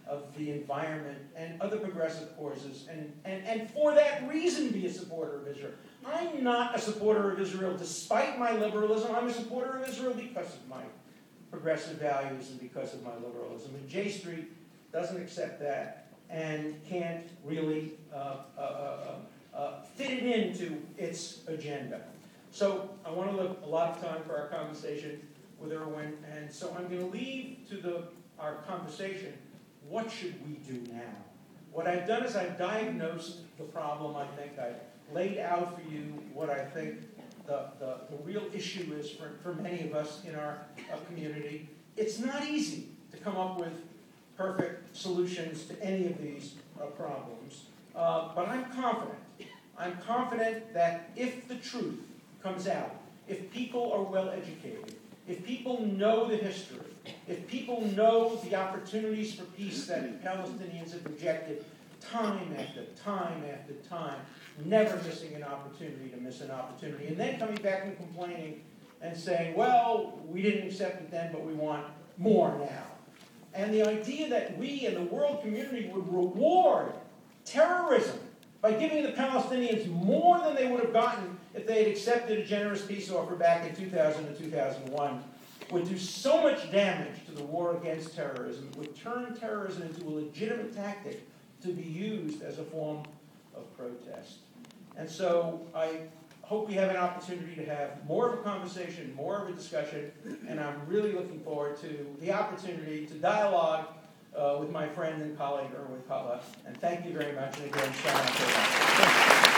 of the environment and other progressive causes, and, and, and for that reason be a supporter of Israel. I'm not a supporter of Israel despite my liberalism. I'm a supporter of Israel because of my progressive values and because of my liberalism. And J Street doesn't accept that and can't really uh, uh, uh, uh, fit it into its agenda. So I want to look a lot of time for our conversation with Erwin, and so I'm going to leave to the, our conversation, what should we do now? What I've done is I've diagnosed the problem. I think I've laid out for you what I think the, the, the real issue is for, for many of us in our uh, community. It's not easy to come up with perfect solutions to any of these uh, problems, uh, but I'm confident. I'm confident that if the truth comes out, if people are well educated, if people know the history, if people know the opportunities for peace that the Palestinians have rejected time after time after time, never missing an opportunity to miss an opportunity, and then coming back and complaining and saying, well, we didn't accept it then, but we want more now. And the idea that we and the world community would reward terrorism by giving the Palestinians more than they would have gotten if they had accepted a generous peace offer back in two thousand and two thousand one would do so much damage to the war against terrorism. It would turn terrorism into a legitimate tactic to be used as a form of protest. And so I hope we have an opportunity to have more of a conversation, more of a discussion, and I'm really looking forward to the opportunity to dialogue uh, with my friend and colleague, Erwin Kalla. And thank you very much, and again, shout out to everyone.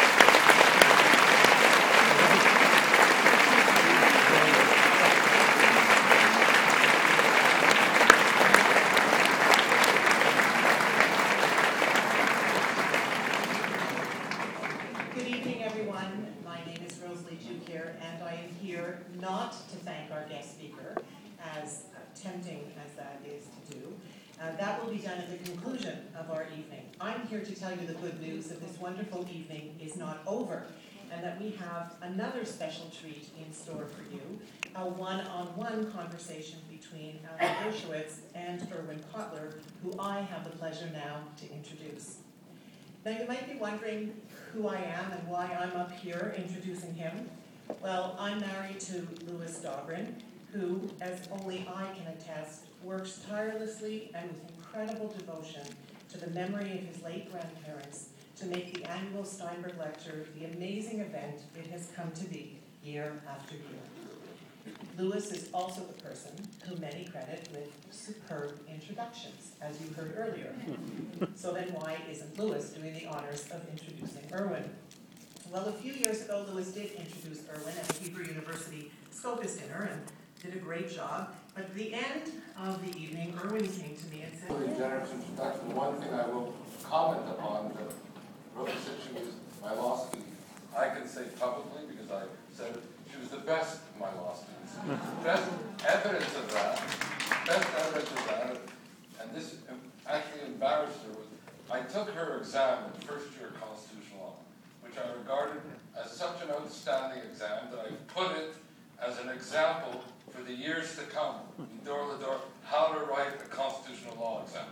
Not to thank our guest speaker, as tempting as that is to do. Uh, that will be done at the conclusion of our evening. I'm here to tell you the good news that this wonderful evening is not over, and that we have another special treat in store for you, a one-on-one conversation between Alan Dershowitz and Erwin Kotler, who I have the pleasure now to introduce. Now you might be wondering who I am and why I'm up here introducing him. Well, I'm married to Louis Dobrin, who, as only I can attest, works tirelessly and with incredible devotion to the memory of his late grandparents to make the annual Steinberg Lecture the amazing event it has come to be year after year. Louis is also the person who many credit with superb introductions, as you heard earlier. So then why isn't Louis doing the honors of introducing Erwin? Well, a few years ago, Louis did introduce Erwin at Hebrew University Scopus Dinner and did a great job. But at the end of the evening, Erwin came to me and said, Really generous introduction. One thing I will comment upon, that Rhoda said she was my law student. I can say publicly, because I said it, she was the best of my law students. Best evidence of that, best evidence of that, and this actually embarrassed her, was I took her exam in first year constitutional law, which I regarded as such an outstanding exam that I put it as an example for the years to come, door to door, how to write a constitutional law exam.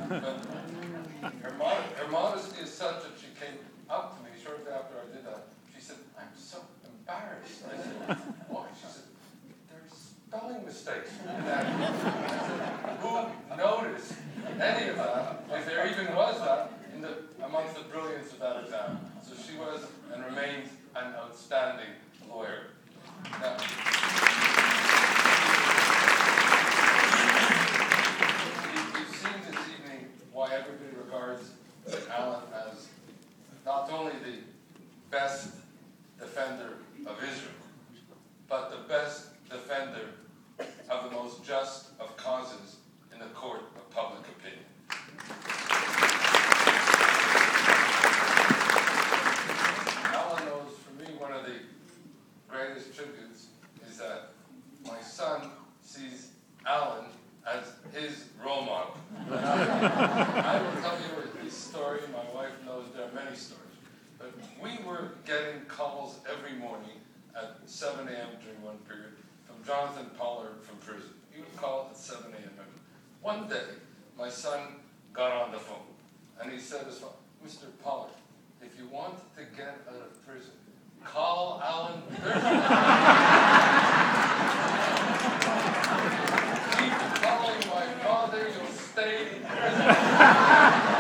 But her, mod- her modesty is such that she came up to me shortly after I did that. She said, I'm so embarrassed. I said, why? She said, there's spelling mistakes in that. I said, who noticed any of that, if there even was that, in the, amongst the brilliance of that exam? So she was and remains an outstanding lawyer. Now, you've seen this evening why everybody regards Alan as not only the best defender of Israel, but the best defender of the most just of causes in the court of public opinion. Alan knows, for me, one of the greatest tributes is that my son sees Alan as his role model. I will tell you a story. My wife knows there are many stories. But we were getting calls every morning at seven a.m. during one period from Jonathan Pollard from prison. He would call at seven a.m. One day, my son got on the phone. And he said as well, Mister Pollard, if you want to get out of prison, call Alan Thurston. Keep calling my father, you'll stay in prison.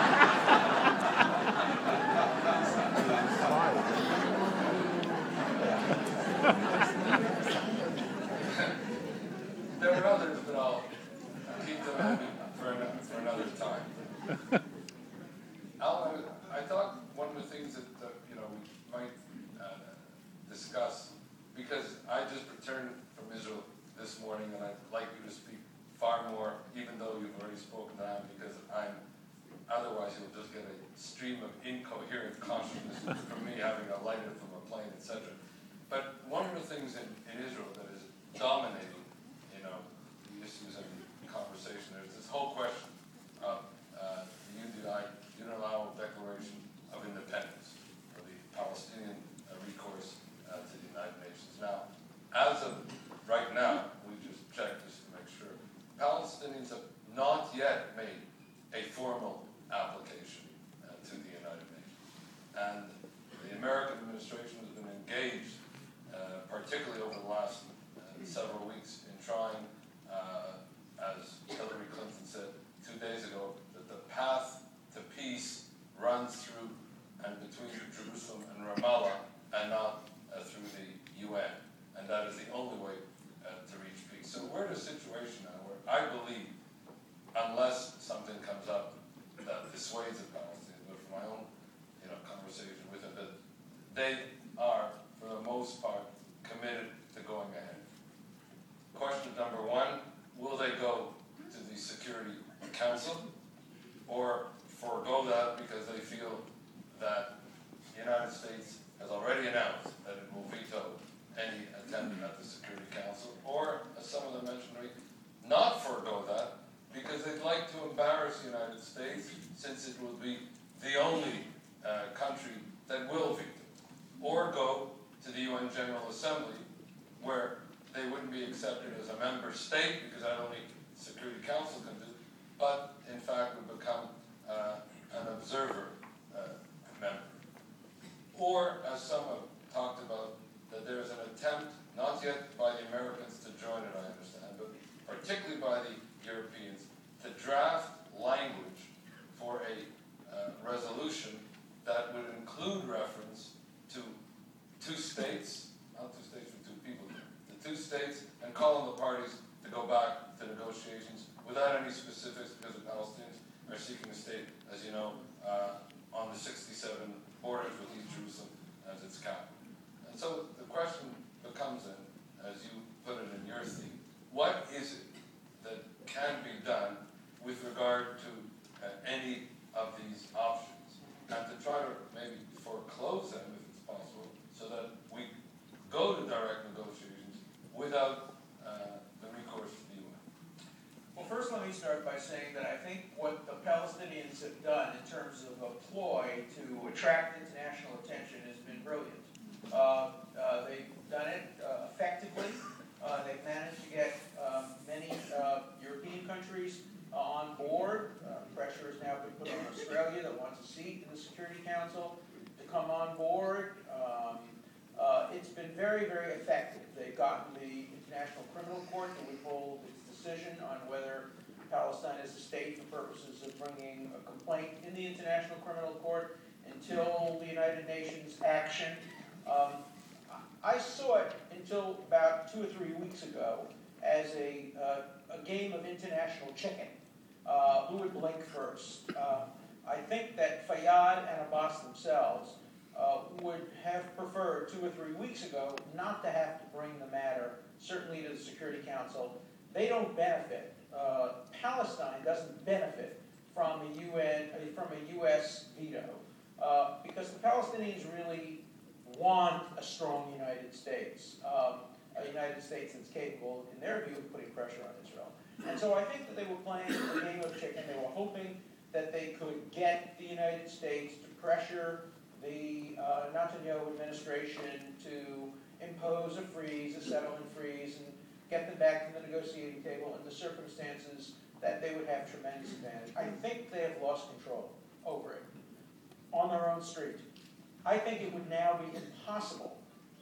There are others, but I'll keep them for another, for another time. Alan, I thought one of the things that uh, you know we might uh, discuss, because I just returned from Israel this morning, and I'd like you to speak far more, even though you've already spoken now, because I'm. Otherwise, you'll just get a stream of incoherent consciousness from me having alighted from a plane, et cetera. But one of the things in, in Israel that is dominating, you know, the issues and conversation, there's this whole question of uh, the unilateral declaration of independence, or the Palestinian uh, recourse uh, to the United Nations. Now, as of right now, we just checked just to make sure, Palestinians have not yet made a formal application uh, to the United Nations. And the American administration has been engaged, uh, particularly over the last uh, several weeks, in trying, uh, as Hillary Clinton said two days ago, that the path to peace runs through and between Jerusalem and Ramallah, and not uh, through the U N. And that is the only way uh, to reach peace. So we're in a situation now where I believe, unless something comes up that dissuades the Palestinians, but from my own, you know, conversation with them, that they are, for the most part, committed to going ahead. Question number one, will they go to the Security Council, or forego that because they feel that the United States has already announced that it will veto any attempt at the Security Council, or, as some of them mentioned, not forego that because they'd like to embarrass the United States, since it will be the only uh, country that will veto, or go to the U N General Assembly, where they wouldn't be accepted as a member state, because that only the Security Council can do, but in fact would become uh, an observer uh, member. Or, as some have talked about, that there is an attempt, not yet by the Americans to join it, I understand, but particularly by the Europeans, to draft language for a uh, resolution that would include reference to two states, not two states for two people, the two states, and call on the parties to go back to negotiations without any specifics, because the Palestinians are seeking a state, as you know, uh, on the sixty-seven borders with East Jerusalem as its capital. And so the question becomes then, as you put it in your theme, what is it that can be done with regard to uh, any of these options, and to try to maybe foreclose them if it's possible, so that we go to direct negotiations without uh, the recourse to the U N? Well, first let me start by saying that I think what the Palestinians have done in terms of a ploy to attract international attention has been brilliant. Uh, uh, they've done it uh, effectively. Uh, they've managed to get um, many uh, European countries uh, on board. Uh, pressure has now been put on Australia, that wants a seat in the Security Council, to come on board. Um, uh, it's been very, very effective. They've gotten the International Criminal Court to withhold its decision on whether Palestine is a state for purposes of bringing a complaint in the International Criminal Court until the United Nations action. Um, I saw it until about two or three weeks ago as a, uh, a game of international chicken. Uh, who would blink first? Uh, I think that Fayyad and Abbas themselves uh, would have preferred two or three weeks ago not to have to bring the matter, certainly to the Security Council. They don't benefit. Uh, Palestine doesn't benefit from a U N, from a U S veto, uh, because the Palestinians really want a strong United States, um, a United States that's capable, in their view, of putting pressure on Israel. And so I think that they were playing a game of chicken. They were hoping that they could get the United States to pressure the uh, Netanyahu administration to impose a freeze, a settlement freeze, and get them back to the negotiating table in the circumstances that they would have tremendous advantage. I think they have lost control over it on their own street. I think it would now be impossible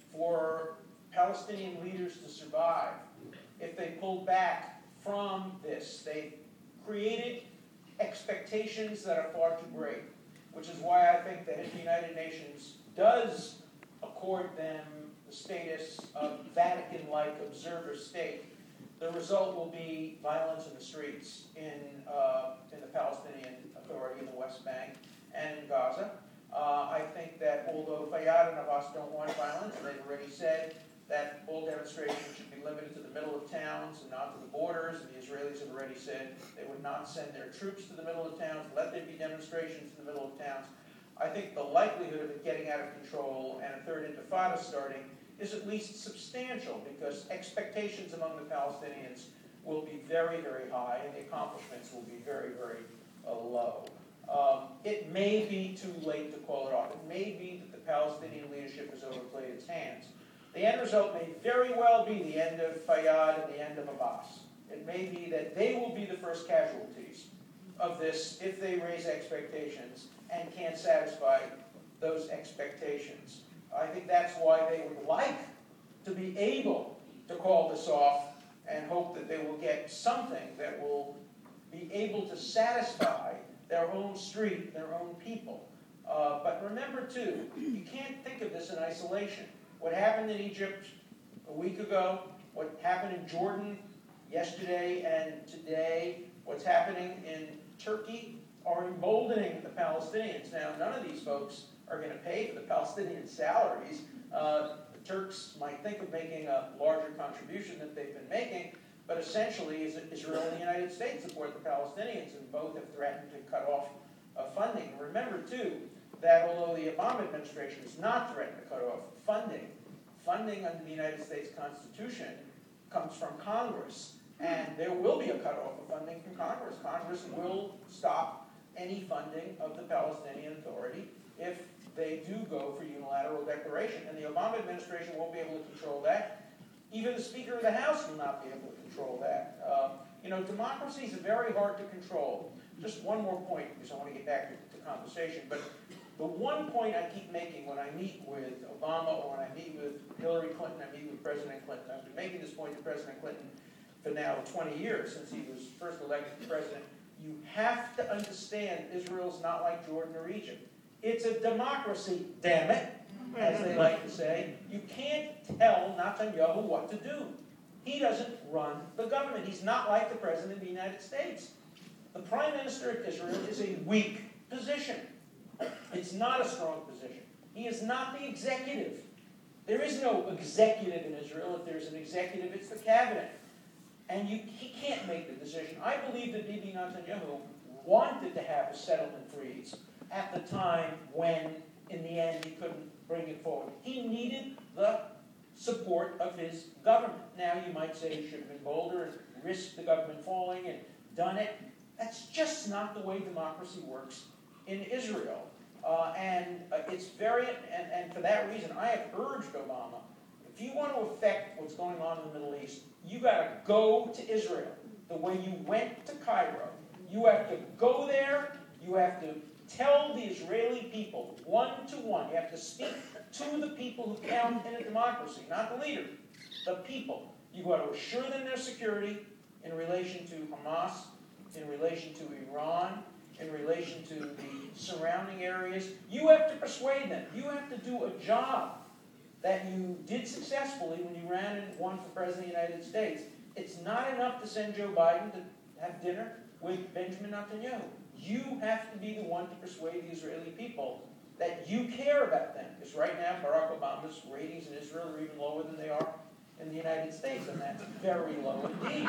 for Palestinian leaders to survive if they pulled back from this. They created expectations that are far too great, which is why I think that if the United Nations does accord them the status of Vatican-like observer state, the result will be violence in the streets in, uh, in the Palestinian Authority in the West Bank and in Gaza. Uh, I think that although Fayyad and Abbas don't want violence, and they've already said that all demonstrations should be limited to the middle of towns and not to the borders, and the Israelis have already said they would not send their troops to the middle of towns, let there be demonstrations in the middle of towns. I think the likelihood of it getting out of control and a third intifada starting is at least substantial, because expectations among the Palestinians will be very, very high, and the accomplishments will be very, very uh, low. Um, it may be too late to call it off. It may be that the Palestinian leadership has overplayed its hands. The end result may very well be the end of Fayyad and the end of Abbas. It may be that they will be the first casualties of this if they raise expectations and can't satisfy those expectations. I think that's why they would like to be able to call this off and hope that they will get something that will be able to satisfy their own street, their own people. Uh, but remember, too, you can't think of this in isolation. What happened in Egypt a week ago, what happened in Jordan yesterday and today, what's happening in Turkey are emboldening the Palestinians. Now, none of these folks are going to pay for the Palestinian salaries. Uh, the Turks might think of making a larger contribution than they've been making, but essentially Israel and the United States support the Palestinians, and both have threatened to cut off uh, funding. And remember, too, that although the Obama administration has not threatened to cut off funding, funding under the United States Constitution comes from Congress, and there will be a cutoff of funding from Congress. Congress will stop any funding of the Palestinian Authority if they do go for unilateral declaration. And the Obama administration won't be able to control that. Even the Speaker of the House will not be able to control that. Uh, you know, democracies are very hard to control. Just one more point, because I want to get back to, to conversation. But the one point I keep making when I meet with Obama or when I meet with Hillary Clinton, I meet with President Clinton. I've been making this point to President Clinton for now twenty years, since he was first elected president. You have to understand Israel's not like Jordan or Egypt. It's a democracy, damn it, as they like to say. You can't tell Netanyahu what to do. He doesn't run the government. He's not like the President of the United States. The Prime Minister of Israel is a weak position. It's not a strong position. He is not the executive. There is no executive in Israel. If there's an executive, it's the cabinet. And you, he can't make the decision. I believe that Bibi Netanyahu wanted to have a settlement freeze at the time when, in the end, he couldn't bring it forward. He needed the support of his government. Now, you might say he should have been bolder and risked the government falling and done it. That's just not the way democracy works in Israel. Uh, and uh, it's very, and, and for that reason, I have urged Obama, if you want to affect what's going on in the Middle East, you got to go to Israel the way you went to Cairo. You have to go there. You have to tell the Israeli people one to one. You have to speak to the people who count in a democracy, not the leader, the people. You got to assure them their security in relation to Hamas, in relation to Iran, in relation to the surrounding areas. You have to persuade them. You have to do a job that you did successfully when you ran and won for President of the United States. It's not enough to send Joe Biden to have dinner with Benjamin Netanyahu. You have to be the one to persuade the Israeli people that you care about them. Because right now, Barack Obama's ratings in Israel are even lower than they are in the United States, and that's very low indeed.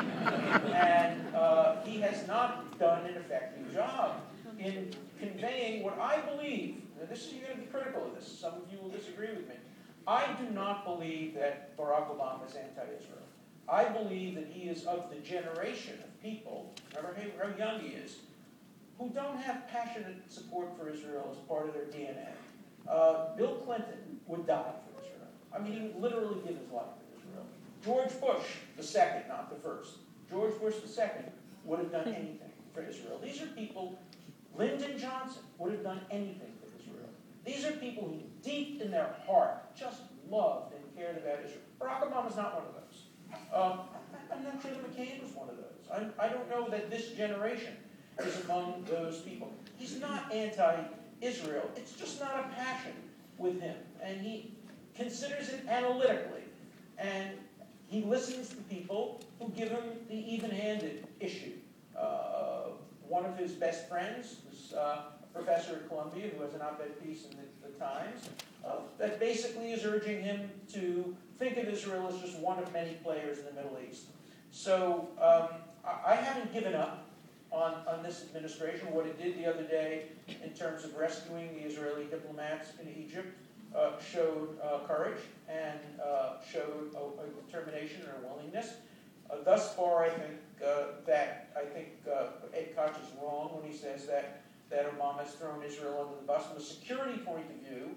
And uh, he has not done an effective job in conveying what I believe. Now, this is, you're going to be critical of this. Some of you will disagree with me. I do not believe that Barack Obama is anti-Israel. I believe that he is of the generation of people, remember how young he is, who don't have passionate support for Israel as part of their D N A. Uh, Bill Clinton would die for Israel. I mean, he would literally give his life for Israel. George Bush the second, not the first. George Bush the second would have done anything for Israel. These are people, Lyndon Johnson would have done anything for Israel. These are people who deep in their heart just loved and cared about Israel. Barack Obama's not one of those. Um, I'm not sure that McCain was one of those. I, I don't know that this generation is among those people. He's not anti-Israel. It's just not a passion with him. And he considers it analytically. And he listens to people who give him the even-handed issue. Uh, one of his best friends was uh, a professor at Columbia who has an op-ed piece in the, the Times uh, that basically is urging him to think of Israel as just one of many players in the Middle East. So um, I, I haven't given up on, on this administration. What it did the other day in terms of rescuing the Israeli diplomats in Egypt uh, showed uh, courage and uh, showed a, a determination and a willingness. Uh, thus far, I think uh, that I think uh, Ed Koch is wrong when he says that that Obama has thrown Israel under the bus. From a security point of view,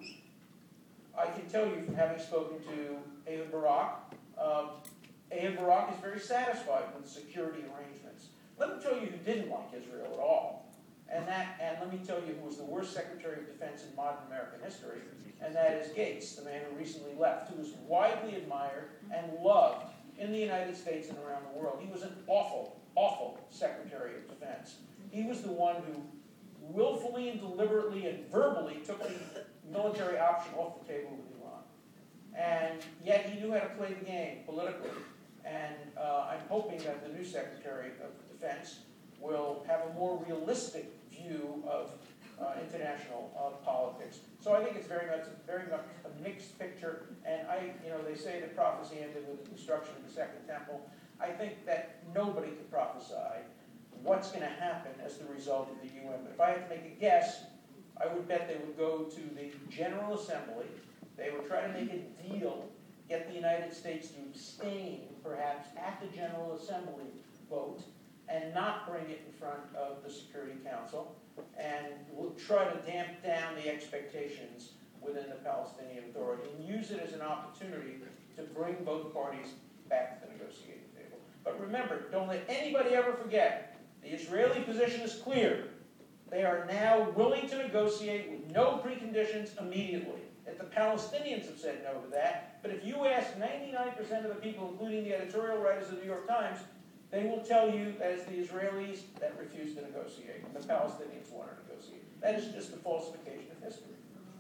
I can tell you from having spoken to Ehud Barak, um, Ehud Barak is very satisfied with the security arrangements. Let me tell you who didn't like Israel at all, and that, and let me tell you who was the worst Secretary of Defense in modern American history, and that is Gates, the man who recently left, who was widely admired and loved in the United States and around the world. He was an awful, awful Secretary of Defense. He was the one who willfully and deliberately and verbally took the military option off the table with Iran. And yet he knew how to play the game politically. And uh, I'm hoping that the new Secretary of Defense will have a more realistic view of uh, international uh, politics. So I think it's very much, very much a mixed picture. And I, you know, they say that prophecy ended with the destruction of the Second Temple. I think that nobody could prophesy what's going to happen as the result of the U N. But if I had to make a guess, I would bet they would go to the General Assembly. They would try to make a deal, get the United States to abstain, perhaps, at the General Assembly vote, and not bring it in front of the Security Council, and we'll try to damp down the expectations within the Palestinian Authority and use it as an opportunity to bring both parties back to the negotiating table. But remember, don't let anybody ever forget, the Israeli position is clear. They are now willing to negotiate with no preconditions immediately. If the Palestinians have said no to that, but if you ask ninety-nine percent of the people, including the editorial writers of the New York Times, they will tell you that it's the Israelis that refuse to negotiate, and the Palestinians want to negotiate. That is just a falsification of history.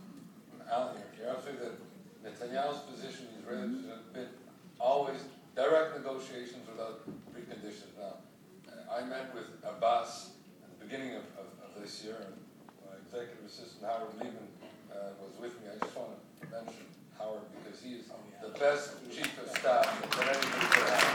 Alan, you're absolutely that Netanyahu's position, the Israeli position, has been always direct negotiations without preconditions. Now, I met with Abbas at the beginning of, of, of this year, and my executive assistant Howard Lehman uh, was with me. I just want to mention Howard because he is the best chief of staff that anybody could have.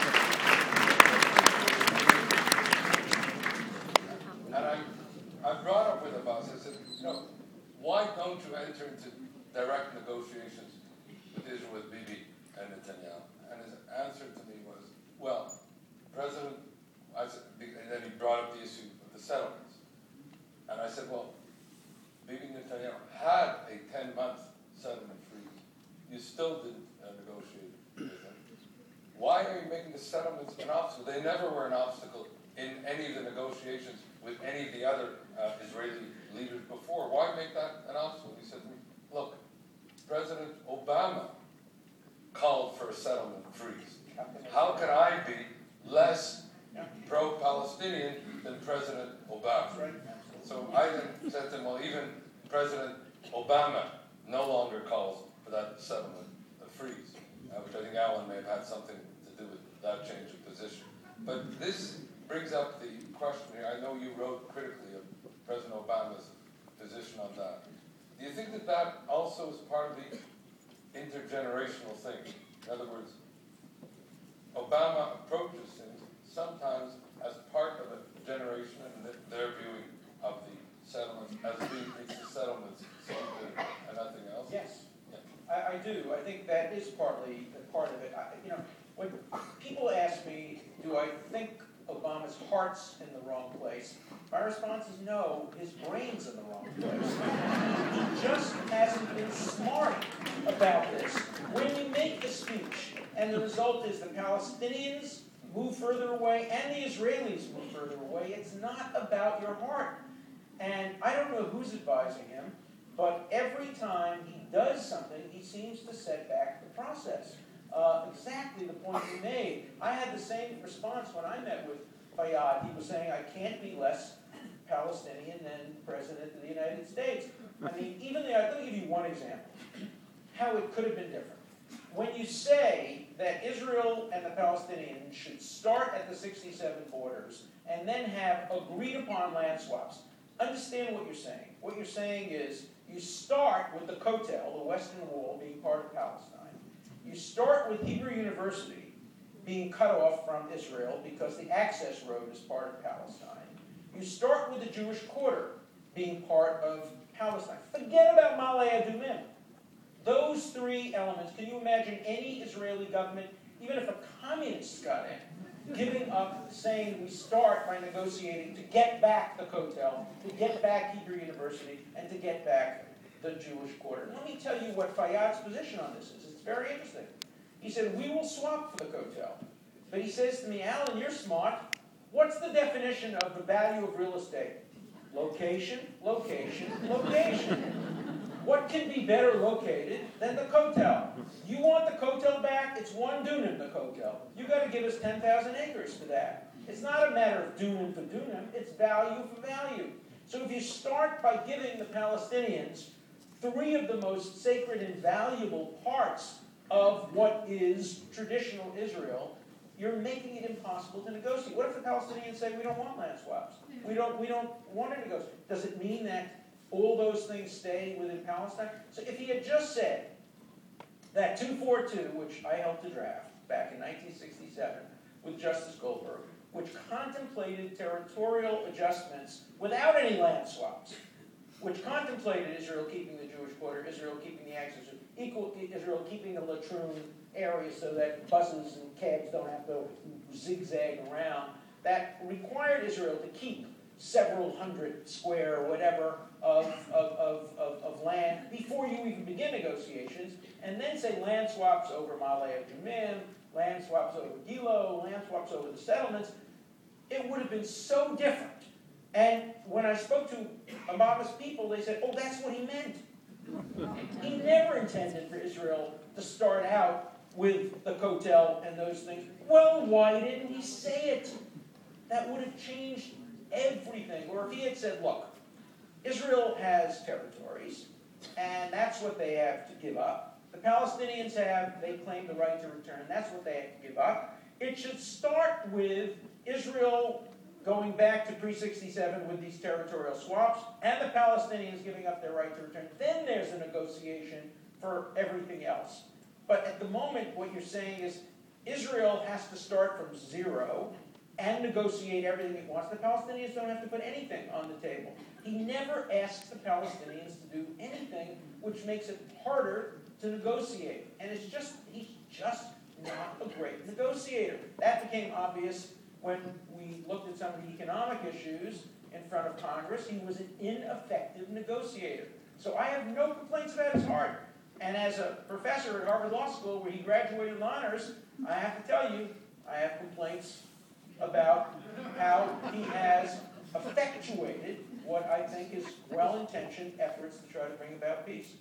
And I, I brought up with Abbas, I said, you know, why don't you enter into direct negotiations with Israel, with Bibi and Netanyahu? And his answer to me was, well, President, I said, and then he brought up the issue of the settlements. And I said, well, Bibi Netanyahu had a ten-month settlement freeze. You still didn't uh, negotiate with them. Why are you making the settlements an obstacle? They never were an obstacle in any of the negotiations with any of the other uh, Israeli leaders before. Why make that an obstacle? He said, look, President Obama called for a settlement freeze. How can I be less pro-Palestinian than President Obama? So I then said to him, well, even President Obama no longer calls for that settlement freeze, uh, which I think Alan may have had something to do with that change of position. But this brings up the question here. I know you wrote critically of President Obama's position on that. Do you think that that also is part of the intergenerational thing? In other words, Obama approaches things sometimes as part of a generation and their viewing of the settlements as being it's the settlements and nothing else? Yes, yeah. I, I do. I think that is partly part of it. I, you know, when people ask me, do I think Obama's heart's in the wrong place? My response is no, his brain's in the wrong place. He just hasn't been smart about this. When you make the speech, and the result is the Palestinians move further away and the Israelis move further away. It's not about your heart. And I don't know who's advising him, but every time he does something, he seems to set back the process. Uh, exactly the point he made. I had the same response when I met with Fayyad. He was saying, I can't be less Palestinian than President of the United States. I mean, even the, let me give you one example, how it could have been different. When you say that Israel and the Palestinians should start at the sixty-seven borders and then have agreed upon land swaps, understand what you're saying. What you're saying is you start with the Kotel, the Western Wall, being part of Palestine. You start with Hebrew University being cut off from Israel because the access road is part of Palestine. You start with the Jewish quarter being part of Palestine. Forget about Ma'ale Adumim. Those three elements, can you imagine any Israeli government, even if a communist got in, giving up, saying we start by negotiating to get back the Kotel, to get back Hebrew University, and to get back the Jewish quarter. Let me tell you what Fayyad's position on this is. It's very interesting. He said, we will swap for the Kotel. But he says to me, Alan, you're smart. What's the definition of the value of real estate? Location, location, location. What can be better located than the Kotel? You want the Kotel back? It's one dunam, the Kotel. You've got to give us ten thousand acres for that. It's not a matter of dunam for dunam. It's value for value. So if you start by giving the Palestinians three of the most sacred and valuable parts of what is traditional Israel, you're making it impossible to negotiate. What if the Palestinians say, we don't want land swaps? We don't, we don't want to negotiate. Does it mean that all those things stay within Palestine? So if he had just said that two forty-two, which I helped to draft back in nineteen sixty-seven with Justice Goldberg, which contemplated territorial adjustments without any land swaps, which contemplated Israel keeping the Jewish quarter, Israel keeping the access, equal, Israel keeping the latrine area so that buses and cabs don't have to zigzag around, that required Israel to keep several hundred square or whatever of, of, of, of, of land before you even begin negotiations, and then say land swaps over Ma'ale Adumim, land swaps over Gilo, land swaps over the settlements. It would have been so different. And when I spoke to Obama's people, they said, oh, that's what he meant. He never intended for Israel to start out with the Kotel and those things. Well, why didn't he say it? That would have changed everything. Or if he had said, look, Israel has territories, and that's what they have to give up. The Palestinians have, they claim the right to return, that's what they have to give up. It should start with Israel going back to pre sixty-seven with these territorial swaps, and the Palestinians giving up their right to return. Then there's a negotiation for everything else. But at the moment, what you're saying is Israel has to start from zero and negotiate everything it wants. The Palestinians don't have to put anything on the table. He never asks the Palestinians to do anything, which makes it harder to negotiate. And it's just, he's just not a great negotiator. That became obvious when we looked at some of the economic issues in front of Congress. He was an ineffective negotiator. So I have no complaints about his heart. And as a professor at Harvard Law School, where he graduated with honors, I have to tell you, I have complaints about how he has effectuated what I think is well-intentioned efforts to try to bring about peace.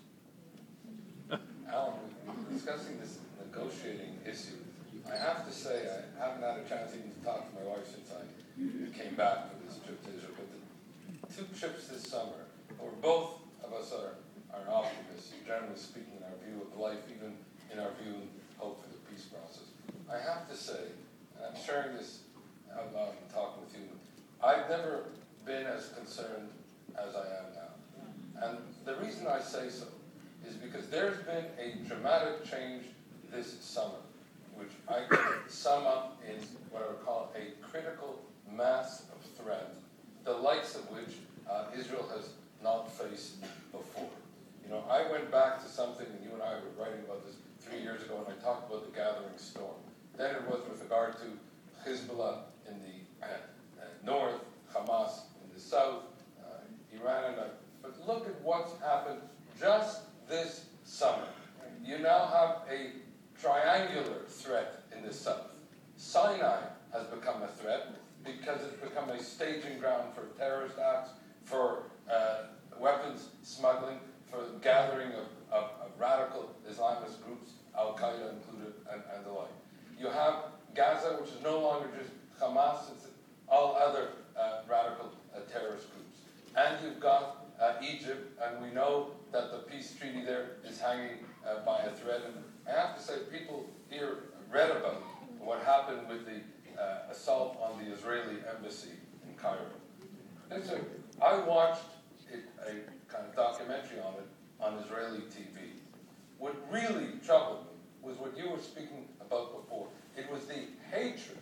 Alan, we're discussing this negotiating issue. I have to say, I haven't had a chance even to talk to my wife since I came back for this trip to Israel, but the two trips this summer, where both of us are, are optimists, generally speaking, in our view of life, even in our view and hope for the peace process. I have to say, and I'm sharing this out loud and talking with you, I've never been as concerned as I am now. And the reason I say so is because there's been a dramatic change this summer, which I could sum up in what I would call a critical mass of threat, the likes of which uh, Israel has not faced before. You know, I went back to something, and you and I were writing about this three years ago, and I talked about the gathering storm. Then it was with regard to Hezbollah in the uh, uh, north, Hamas in the south, uh, Iran and uh, but look at what's happened just this summer. You now have a triangular threat in the south. Sinai has become a threat because it's become a staging ground for terrorist acts, for uh, weapons smuggling, for the gathering of, of, of radical Islamist groups, Al-Qaeda included, and, and the like. You have Gaza, which is no longer just Hamas, it's all other uh, radical uh, terrorist groups. And you've got uh, Egypt, and we know that the peace treaty there is hanging uh, by a thread. And I have to say, people here read about what happened with the uh, assault on the Israeli embassy in Cairo. It's a, I watched it, a kind of documentary on it on Israeli T V. What really troubled me was what you were speaking about before. It was the hatred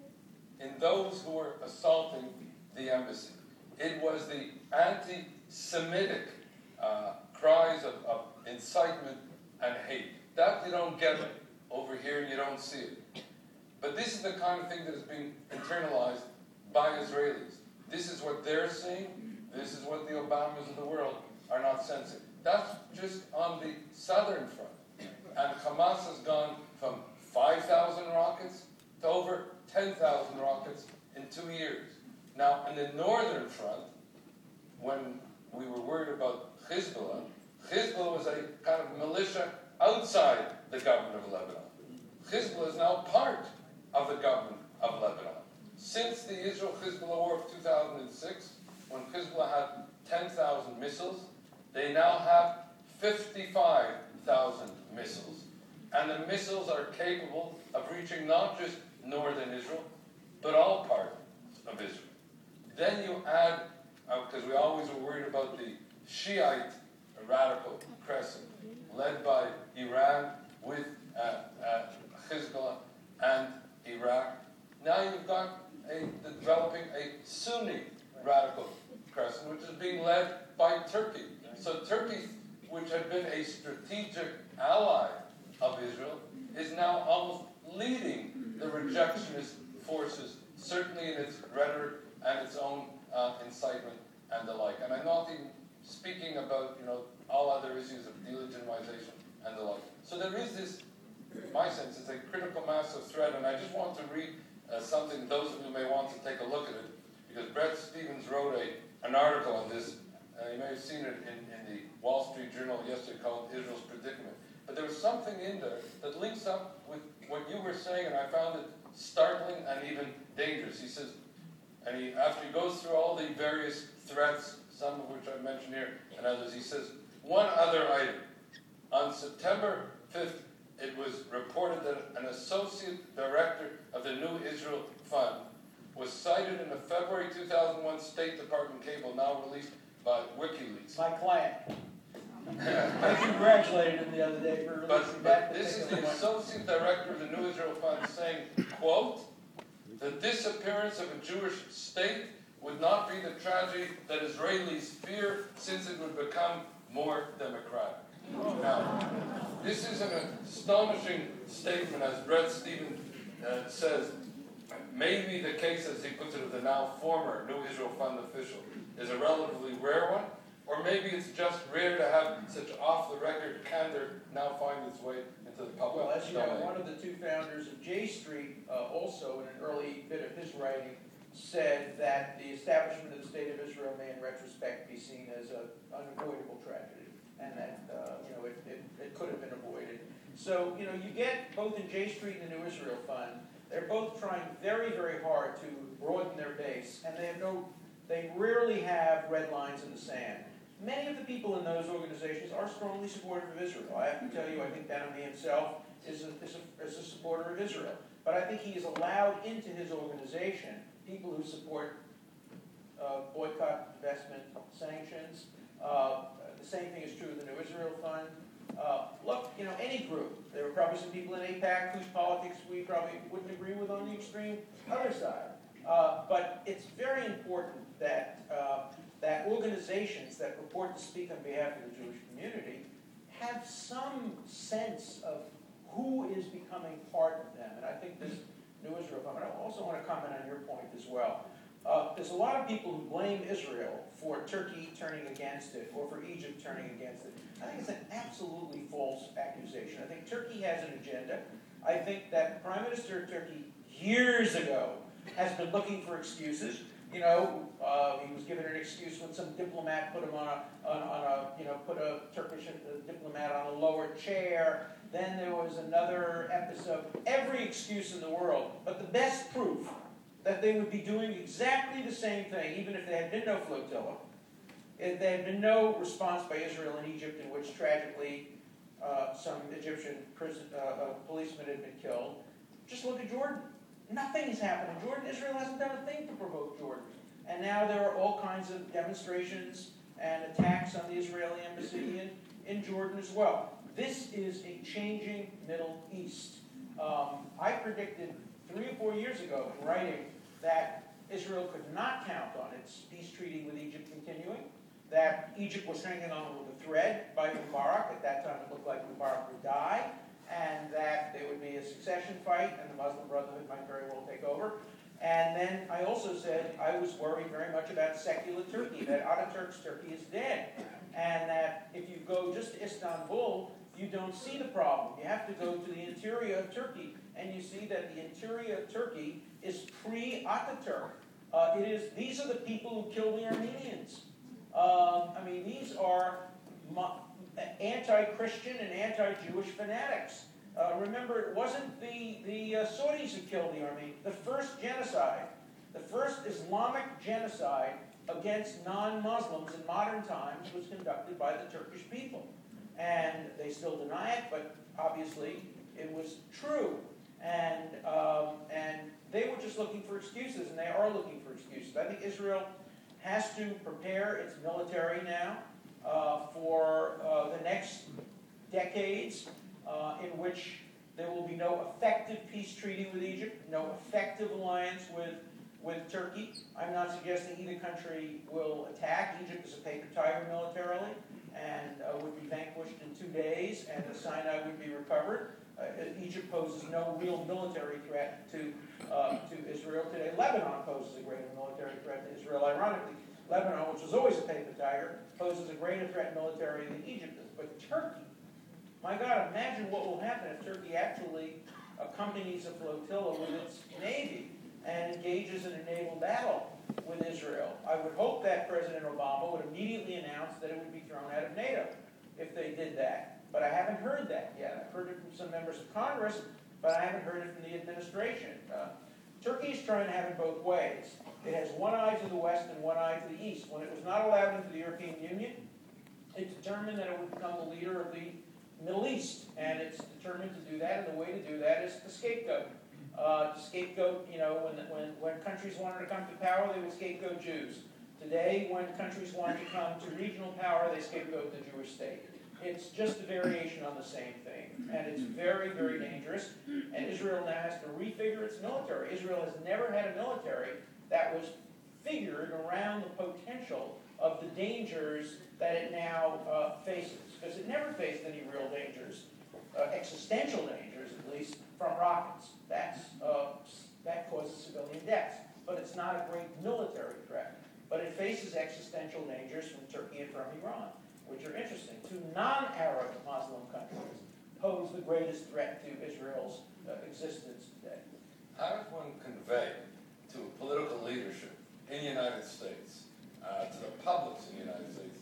in those who were assaulting the embassy. It was the anti-Semitic uh, cries of, of incitement and hate. That you don't get over here, and you don't see it. But this is the kind of thing that is being internalized by Israelis. This is what they're seeing. This is what the Obamas of the world are not sensing. That's just on the southern front. And Hamas has gone from five thousand rockets to over ten thousand rockets in two years. Now, in the northern front, when we were worried about Hezbollah, Hezbollah was a kind of militia outside the government of Lebanon. Hezbollah is now part of the government of Lebanon. Since the Israel-Hezbollah war of two thousand six, when Hezbollah had ten thousand missiles, they now have fifty-five thousand missiles. And the missiles are capable of reaching not just northern Israel, but all parts of Israel. Then you add, because uh, we always were worried about the Shiite radical crescent, led by Iran with uh, uh, Hezbollah and Iraq. Now you've got a, developing a Sunni radical crescent, which is being led by Turkey. So Turkey, which had been a strategic ally of Israel, is now almost leading the rejectionist forces, certainly in its rhetoric and its own uh, incitement and the like. And I'm not even speaking about, you know, all other issues of delegitimization and the like. So there is this, in my sense, it's a critical mass of threat, and I just want to read uh, something, those of you may want to take a look at it, because Bret Stephens wrote a, an article on this. Uh, you may have seen it in, in the Wall Street Journal yesterday called Israel's Predicament. But there was something in there that links up with what you were saying, and I found it startling and even dangerous. He says, and he, after he goes through all the various threats, some of which I mentioned here, and others, he says, one other item. On September fifth, it was reported that an associate director of the New Israel Fund was cited in a February two thousand one State Department cable now released by WikiLeaks. My client. I congratulated him the other day for releasing But, that. but this is the particular one. associate director of the New Israel Fund saying, quote, the disappearance of a Jewish state would not be the tragedy that Israelis fear, since it would become more democratic. Now, this is an astonishing statement, as Bret Stephens uh, says. Maybe the case, as he puts it, of the now former New Israel Fund official is a relatively rare one, or maybe it's just rare to have such off-the-record candor now find its way into the public Well, as you know, domain. one of the two founders of J Street, uh, also in an early bit of his writing, said that the establishment of the State of Israel may in retrospect be seen as an unavoidable tragedy, and that uh, you know it, it, it could have been avoided. So, you know, you get both in J Street and the New Israel Fund, they're both trying very, very hard to broaden their base, and they have no, they rarely have red lines in the sand. Many of the people in those organizations are strongly supportive of Israel. I have to tell you, I think Ben-Ami himself is a, is, a, is a supporter of Israel. But I think he has allowed into his organization people who support uh, boycott, investment, sanctions. Uh, the same thing is true of the New Israel Fund. Uh, look, you know, any group. There are probably some people in AIPAC whose politics we probably wouldn't agree with on the extreme other side. Uh, but it's very important that uh, that organizations that purport to speak on behalf of the Jewish community have some sense of who is becoming part of them. And I think this New Israel Fund, I also want to comment on your point as well. Uh, there's a lot of people who blame Israel for Turkey turning against it or for Egypt turning against it. I think it's an absolutely false accusation. I think Turkey has an agenda. I think that Prime Minister of Turkey years ago has been looking for excuses. You know, uh, he was given an excuse when some diplomat put him on a, on, on a, you know, put a Turkish diplomat on a lower chair. Then there was another episode. Every excuse in the world, but the best proof that they would be doing exactly the same thing, even if there had been no flotilla, if there had been no response by Israel and Egypt, in which tragically uh, some Egyptian prison, uh, uh, policemen had been killed. Just look at Jordan. Nothing has happened in Jordan. Israel hasn't done a thing to provoke Jordan. And now there are all kinds of demonstrations and attacks on the Israeli embassy in, in Jordan as well. This is a changing Middle East. Um, I predicted three or four years ago in writing that Israel could not count on its peace treaty with Egypt continuing, that Egypt was hanging on with a thread by Mubarak. At that time it looked like Mubarak would die, and that there would be a succession fight and the Muslim Brotherhood might very well take over. And then I also said I was worried very much about secular Turkey, that Ataturk's Turkey is dead, and that if you go just to Istanbul, you don't see the problem. You have to go to the interior of Turkey, and you see that the interior of Turkey is pre-Ataturk. Uh, it is, these are the people who killed the Armenians. Um, I mean, these are anti-Christian and anti-Jewish fanatics. Uh, remember, it wasn't the, the uh, Saudis who killed the Armenians. The first genocide, the first Islamic genocide against non-Muslims in modern times was conducted by the Turkish people. And they still deny it, but obviously it was true. And, um, and they were just looking for excuses, and they are looking for excuses. I think Israel has to prepare its military now uh, for uh, the next decades uh, in which there will be no effective peace treaty with Egypt, no effective alliance with, with Turkey. I'm not suggesting either country will attack. Egypt is a paper tiger militarily and uh, would be vanquished in two days, and the Sinai would be recovered. Uh, Egypt poses no real military threat to, uh, to Israel today. Lebanon poses a greater military threat to Israel. Ironically, Lebanon, which was always a paper tiger, poses a greater threat military than Egypt does. But Turkey, my God, imagine what will happen if Turkey actually accompanies a flotilla with its navy and engages in a naval battle with Israel. I would hope that President Obama would immediately announce that it would be thrown out of NATO if they did that. But I haven't heard that yet. I've heard it from some members of Congress, but I haven't heard it from the administration. Uh, Turkey is trying to have it both ways. It has one eye to the west and one eye to the east. When it was not allowed into the European Union, it determined that it would become the leader of the Middle East. And it's determined to do that, and the way to do that is to scapegoat. Uh, to scapegoat, you know, when, when, when countries wanted to come to power, they would scapegoat Jews. Today, when countries want to come to regional power, they scapegoat the Jewish state. It's just a variation on the same thing, and it's very, very dangerous, and Israel now has to refigure its military. Israel has never had a military that was figured around the potential of the dangers that it now uh, faces, because it never faced any real dangers, uh, existential dangers at least, from rockets. That's, uh, that causes civilian deaths, but it's not a great military threat. But it faces existential dangers from Turkey and from Iran, which are interesting. Two non-Arab Muslim countries pose the greatest threat to Israel's uh, existence today. How does one convey to political leadership in the United States, uh, to the publics in the United States,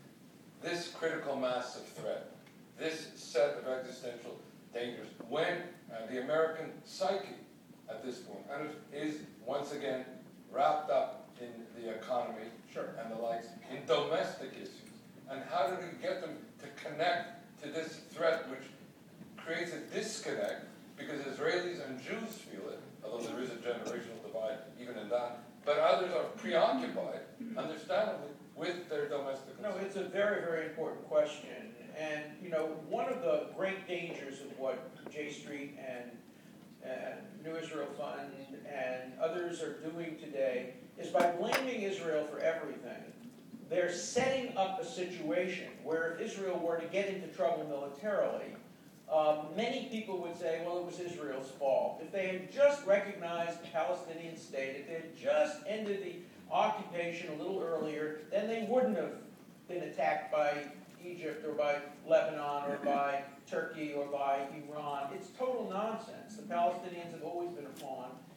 this critical mass of threat, this set of existential dangers, when uh, the American psyche at this point is once again wrapped up in the economy Sure. and the likes, in domestic issues? And how do we get them to connect to this threat, which creates a disconnect, because Israelis and Jews feel it, although there is a generational divide even in that, but others are preoccupied, understandably, with their domestic No, concerns. it's a very, very important question. And, you know, one of the great dangers of what J Street and, and New Israel Fund and others are doing today is by blaming Israel for everything, they're setting up a situation where if Israel were to get into trouble militarily, uh, many people would say, well, it was Israel's fault. If they had just recognized the Palestinian state, if they had just ended the occupation a little earlier, then they wouldn't have been attacked by Egypt or by Lebanon or by Turkey or by Iran. It's total nonsense. The Palestinians have always been a pawn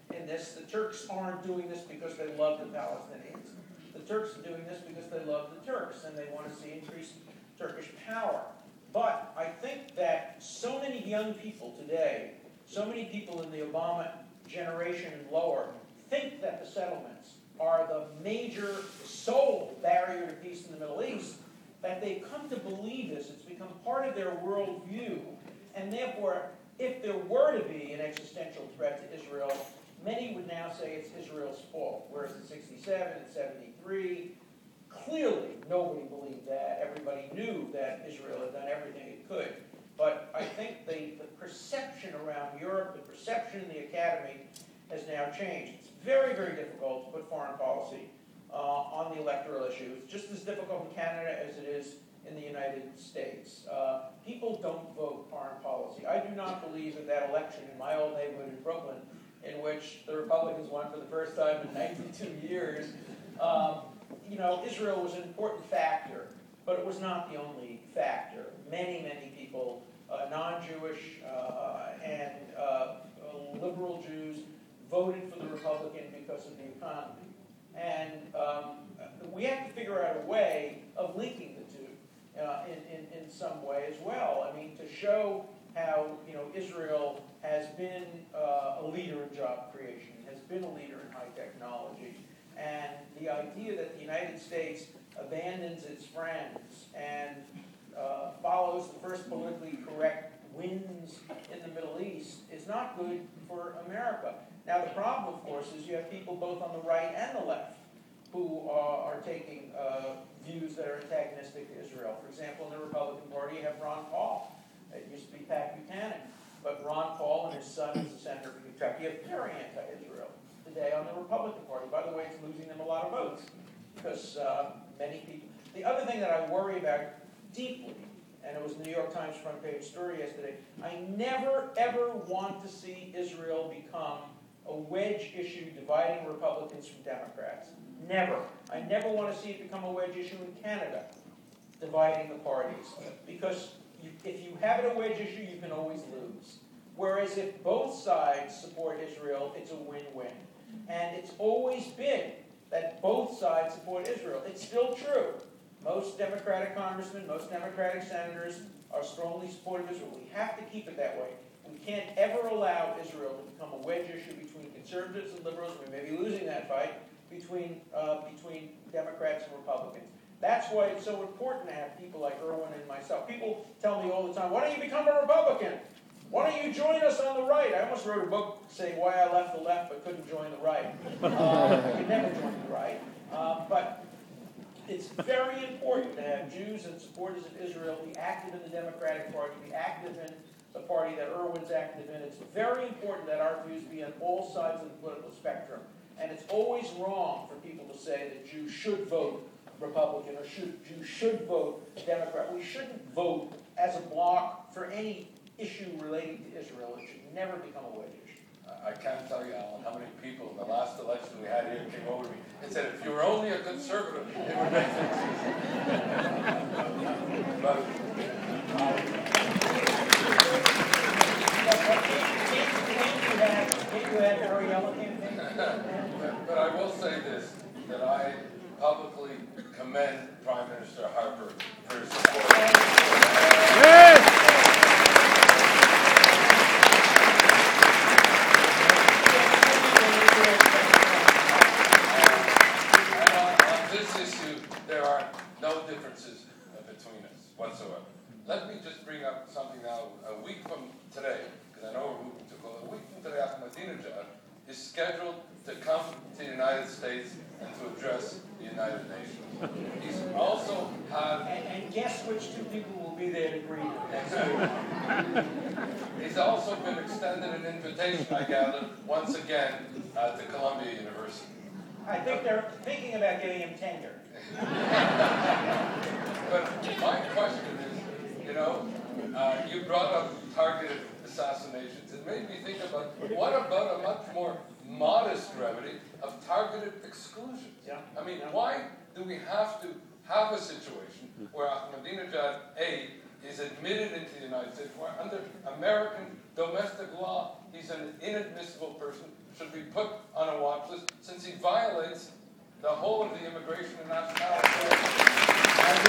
in this. The Turks aren't doing this because they love the Palestinians. The Turks are doing this because they love the Turks and they want to see increased Turkish power. But I think that so many young people today, so many people in the Obama generation and lower, think that the settlements are the major sole barrier to peace in the Middle East, that they've come to believe this. It's become part of their worldview. And therefore, if there were to be an existential threat to Israel, many would now say it's Israel's fault. Whereas in sixty-seven and seventy-three, clearly nobody believed that. Everybody knew that Israel had done everything it could. But I think the, the perception around Europe, the perception in the academy has now changed. It's very, very difficult to put foreign policy uh, on the electoral issue. It's just as difficult in Canada as it is in the United States. Uh, people don't vote foreign policy. I do not believe that that election in my old neighborhood in Brooklyn, in which the Republicans won for the first time in ninety-two years, um, you know, Israel was an important factor, but it was not the only factor. Many, many people, uh, non-Jewish uh, and uh, liberal Jews, voted for the Republican because of the economy. And um, we have to figure out a way of linking the two uh, in, in, in some way as well. I mean, to show how, you know, Israel has been uh, a leader in job creation, has been a leader in high technology, and the idea that the United States abandons its friends and uh, follows the first politically correct wins in the Middle East is not good for America. Now, the problem, of course, is you have people both on the right and the left who are, are taking uh, views that are antagonistic to Israel. For example, in the Republican Party, you have Ron Paul. It used to be Pat Buchanan. But Ron Paul and his son is the senator from Kentucky are very anti-Israel today on the Republican Party. By the way, it's losing them a lot of votes because uh, many people... The other thing that I worry about deeply, and it was the New York Times front page story yesterday, I never, ever want to see Israel become a wedge issue dividing Republicans from Democrats. Never. I never want to see it become a wedge issue in Canada, dividing the parties. Because you, if you have it a wedge issue, you can always lose. Whereas if both sides support Israel, it's a win-win. And it's always been that both sides support Israel. It's still true. Most Democratic congressmen, most Democratic senators are strongly supportive of Israel. We have to keep it that way. We can't ever allow Israel to become a wedge issue between conservatives and liberals. We may be losing that fight between, uh, between Democrats and Republicans. That's why it's so important to have people like Erwin and myself. People tell me all the time, why don't you become a Republican? Why don't you join us on the right? I almost wrote a book saying why I left the left but couldn't join the right. Uh, I could never join the right. Uh, but it's very important to have Jews and supporters of Israel be active in the Democratic Party, be active in the party that Erwin's active in. It's very important that our views be on all sides of the political spectrum. And it's always wrong for people to say that Jews should vote Republican or should, Jews should vote Democrat. We shouldn't vote as a bloc for any issue relating to Israel. It should never become a wedge issue. I can't tell you, Alan, how many people in the last election we had here came over to me and said, if you were only a conservative, it would make things easier. But, but I will say this, that I publicly commend Prime Minister Harper for his support. Yes. No differences between us whatsoever. Let me just bring up something now. A week from today, because I know we're moving to go, a week from today, Ahmadinejad is scheduled to come to the United States and to address the United Nations. He's also had... And, and guess which two people will be there to greet him next week. He's also been extended an invitation, I gather, once again uh, to Columbia University. I think they're thinking about giving him tenure. But my question is, you know, uh, you brought up targeted assassinations. It made me think about, what about a much more modest remedy of targeted exclusions? Yeah. I mean, why do we have to have a situation where Ahmadinejad, A, is is admitted into the United States, where under American domestic law, he's an inadmissible person, should be put on a watch list since he violates the whole of the immigration and nationality law. I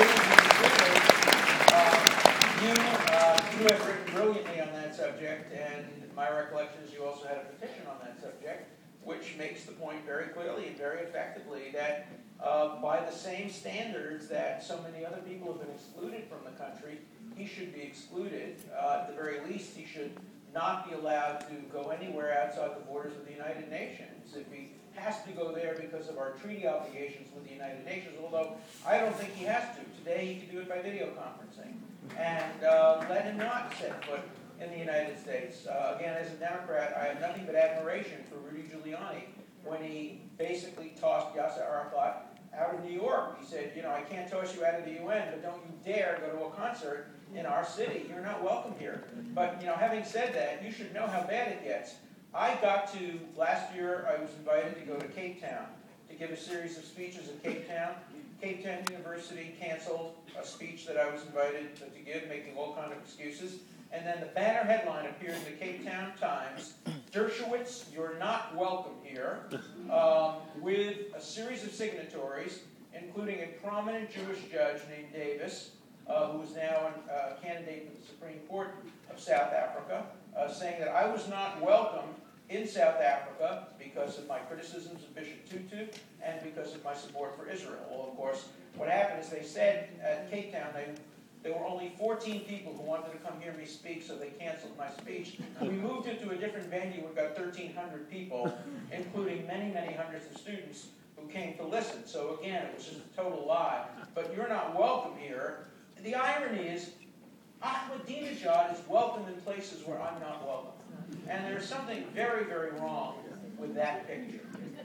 really do. Um, you, uh, you have written brilliantly on that subject, and my recollection is you also had a petition on that subject, which makes the point very clearly and very effectively that uh, by the same standards that so many other people have been excluded from the country, he should be excluded. Uh, at the very least, he should not be allowed to go anywhere outside the borders of the United Nations. If he has to go there because of our treaty obligations with the United Nations, although I don't think he has to. Today he can do it by video conferencing. And uh, let him not set foot in the United States. Uh, again, as a Democrat, I have nothing but admiration for Rudy Giuliani when he basically tossed Yasser Arafat out of New York. He said, you know, I can't toss you out of the U N, but don't you dare go to a concert in our city. You're not welcome here. But, you know, having said that, you should know how bad it gets. I got to, last year, I was invited to go to Cape Town to give a series of speeches in Cape Town. Cape Town University canceled a speech that I was invited to, to give, making all kinds of excuses. And then the banner headline appeared in the Cape Town Times, Dershowitz, you're not welcome here, um, with a series of signatories, including a prominent Jewish judge named Davis, uh, who is now a uh, candidate for the Supreme Court of South Africa, uh, saying that I was not welcome in South Africa because of my criticisms of Bishop Tutu and because of my support for Israel. Well, of course, what happened is they said at Cape Town they There were only fourteen people who wanted to come hear me speak, so they canceled my speech. We moved it to a different venue and got thirteen hundred people, including many, many hundreds of students who came to listen. So again, it was just a total lie. But you're not welcome here. The irony is, Ahmadinejad is welcome in places where I'm not welcome. And there's something very, very wrong with that picture.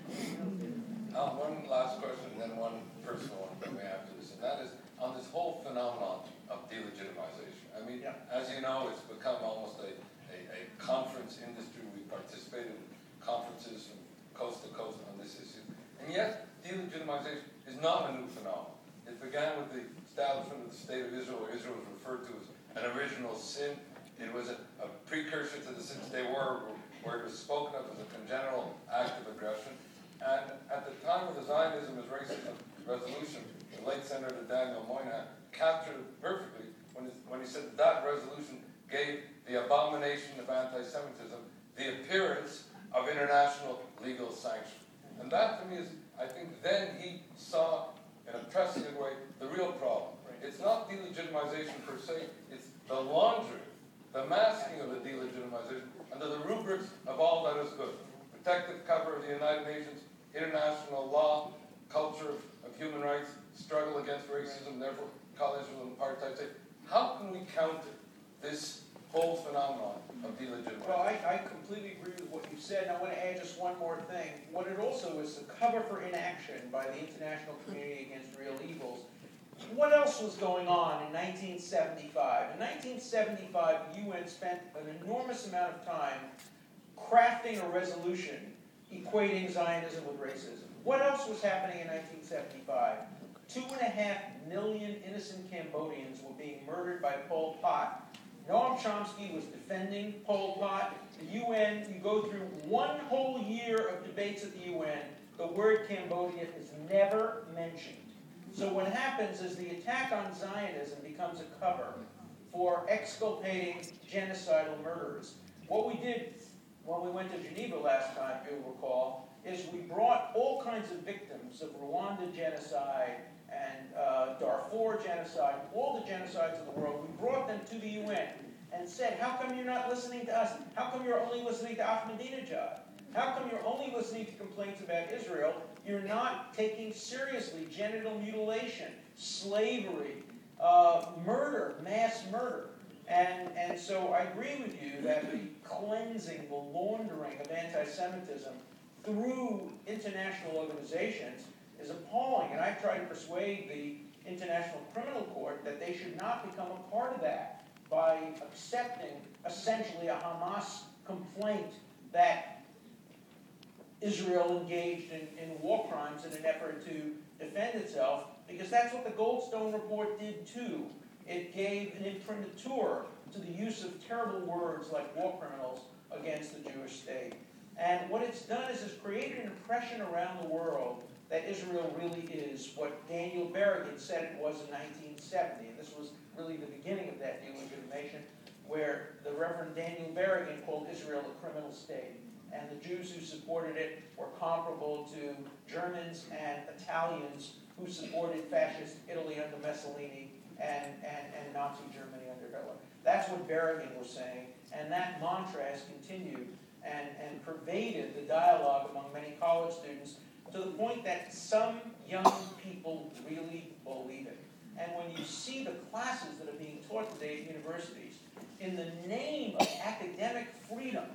Uh, one last question, and then one personal one from me after this, and that is on this whole phenomenon of delegitimization. I mean, yeah. As you know, it's become almost a, a, a conference industry. We participated in conferences from coast to coast on this issue. And yet, delegitimization is not a new phenomenon. It began with the establishment of the State of Israel, where Israel was referred to as an original sin. It was a, a precursor to the sins they were, where it was spoken of as a congenital act of aggression. And at the time of the Zionism as Racism resolution, the late Senator Daniel Moynihan captured it perfectly when he, when he said that, that resolution gave the abomination of anti-Semitism the appearance of international legal sanction. And that, to me, is, I think, then he saw, in a prescient way, the real problem. It's not delegitimization per se, it's the laundering, the masking of the delegitimization under the rubrics of all that is good. Protective cover of the United Nations, international law, culture of, of human rights, struggle against racism, therefore call Israel an apartheid state. How can we counter this whole phenomenon of delegitimization? Well, I, I completely agree with what you said, and I want to add just one more thing. What it also is the cover for inaction by the international community against real evils. What else was going on in nineteen seventy-five? In nineteen seventy-five, the U N spent an enormous amount of time crafting a resolution equating Zionism with racism. What else was happening in nineteen seventy-five? Two and a half million innocent Cambodians were being murdered by Pol Pot. Noam Chomsky was defending Pol Pot. The U N, you go through one whole year of debates at the U N, the word Cambodia is never mentioned. So what happens is the attack on Zionism becomes a cover for exculpating genocidal murderers. What we did when we went to Geneva last time, you'll recall, is we brought all kinds of victims of Rwanda genocide and uh, Darfur genocide, all the genocides of the world, we brought them to the U N and said, how come you're not listening to us? How come you're only listening to Ahmadinejad? How come you're only listening to complaints about Israel? You're not taking seriously genital mutilation, slavery, uh, murder, mass murder. And, and so I agree with you that the cleansing, the laundering of anti-Semitism through international organizations is appalling. And I try to persuade the International Criminal Court that they should not become a part of that by accepting essentially a Hamas complaint that Israel engaged in, in war crimes in an effort to defend itself, because that's what the Goldstone Report did too. It gave an imprimatur to the use of terrible words like war criminals against the Jewish state. And what it's done is it's created an impression around the world that Israel really is what Daniel Berrigan said it was in nineteen seventy. And this was really the beginning of that delegitimation, where the Reverend Daniel Berrigan called Israel a criminal state. And the Jews who supported it were comparable to Germans and Italians who supported fascist Italy under Mussolini and, and, and Nazi Germany under Hitler. That's what Berrigan was saying, and that mantra has continued and, and pervaded the dialogue among many college students to the point that some young people really believe it. And when you see the classes that are being taught today at universities, in the name of academic freedom,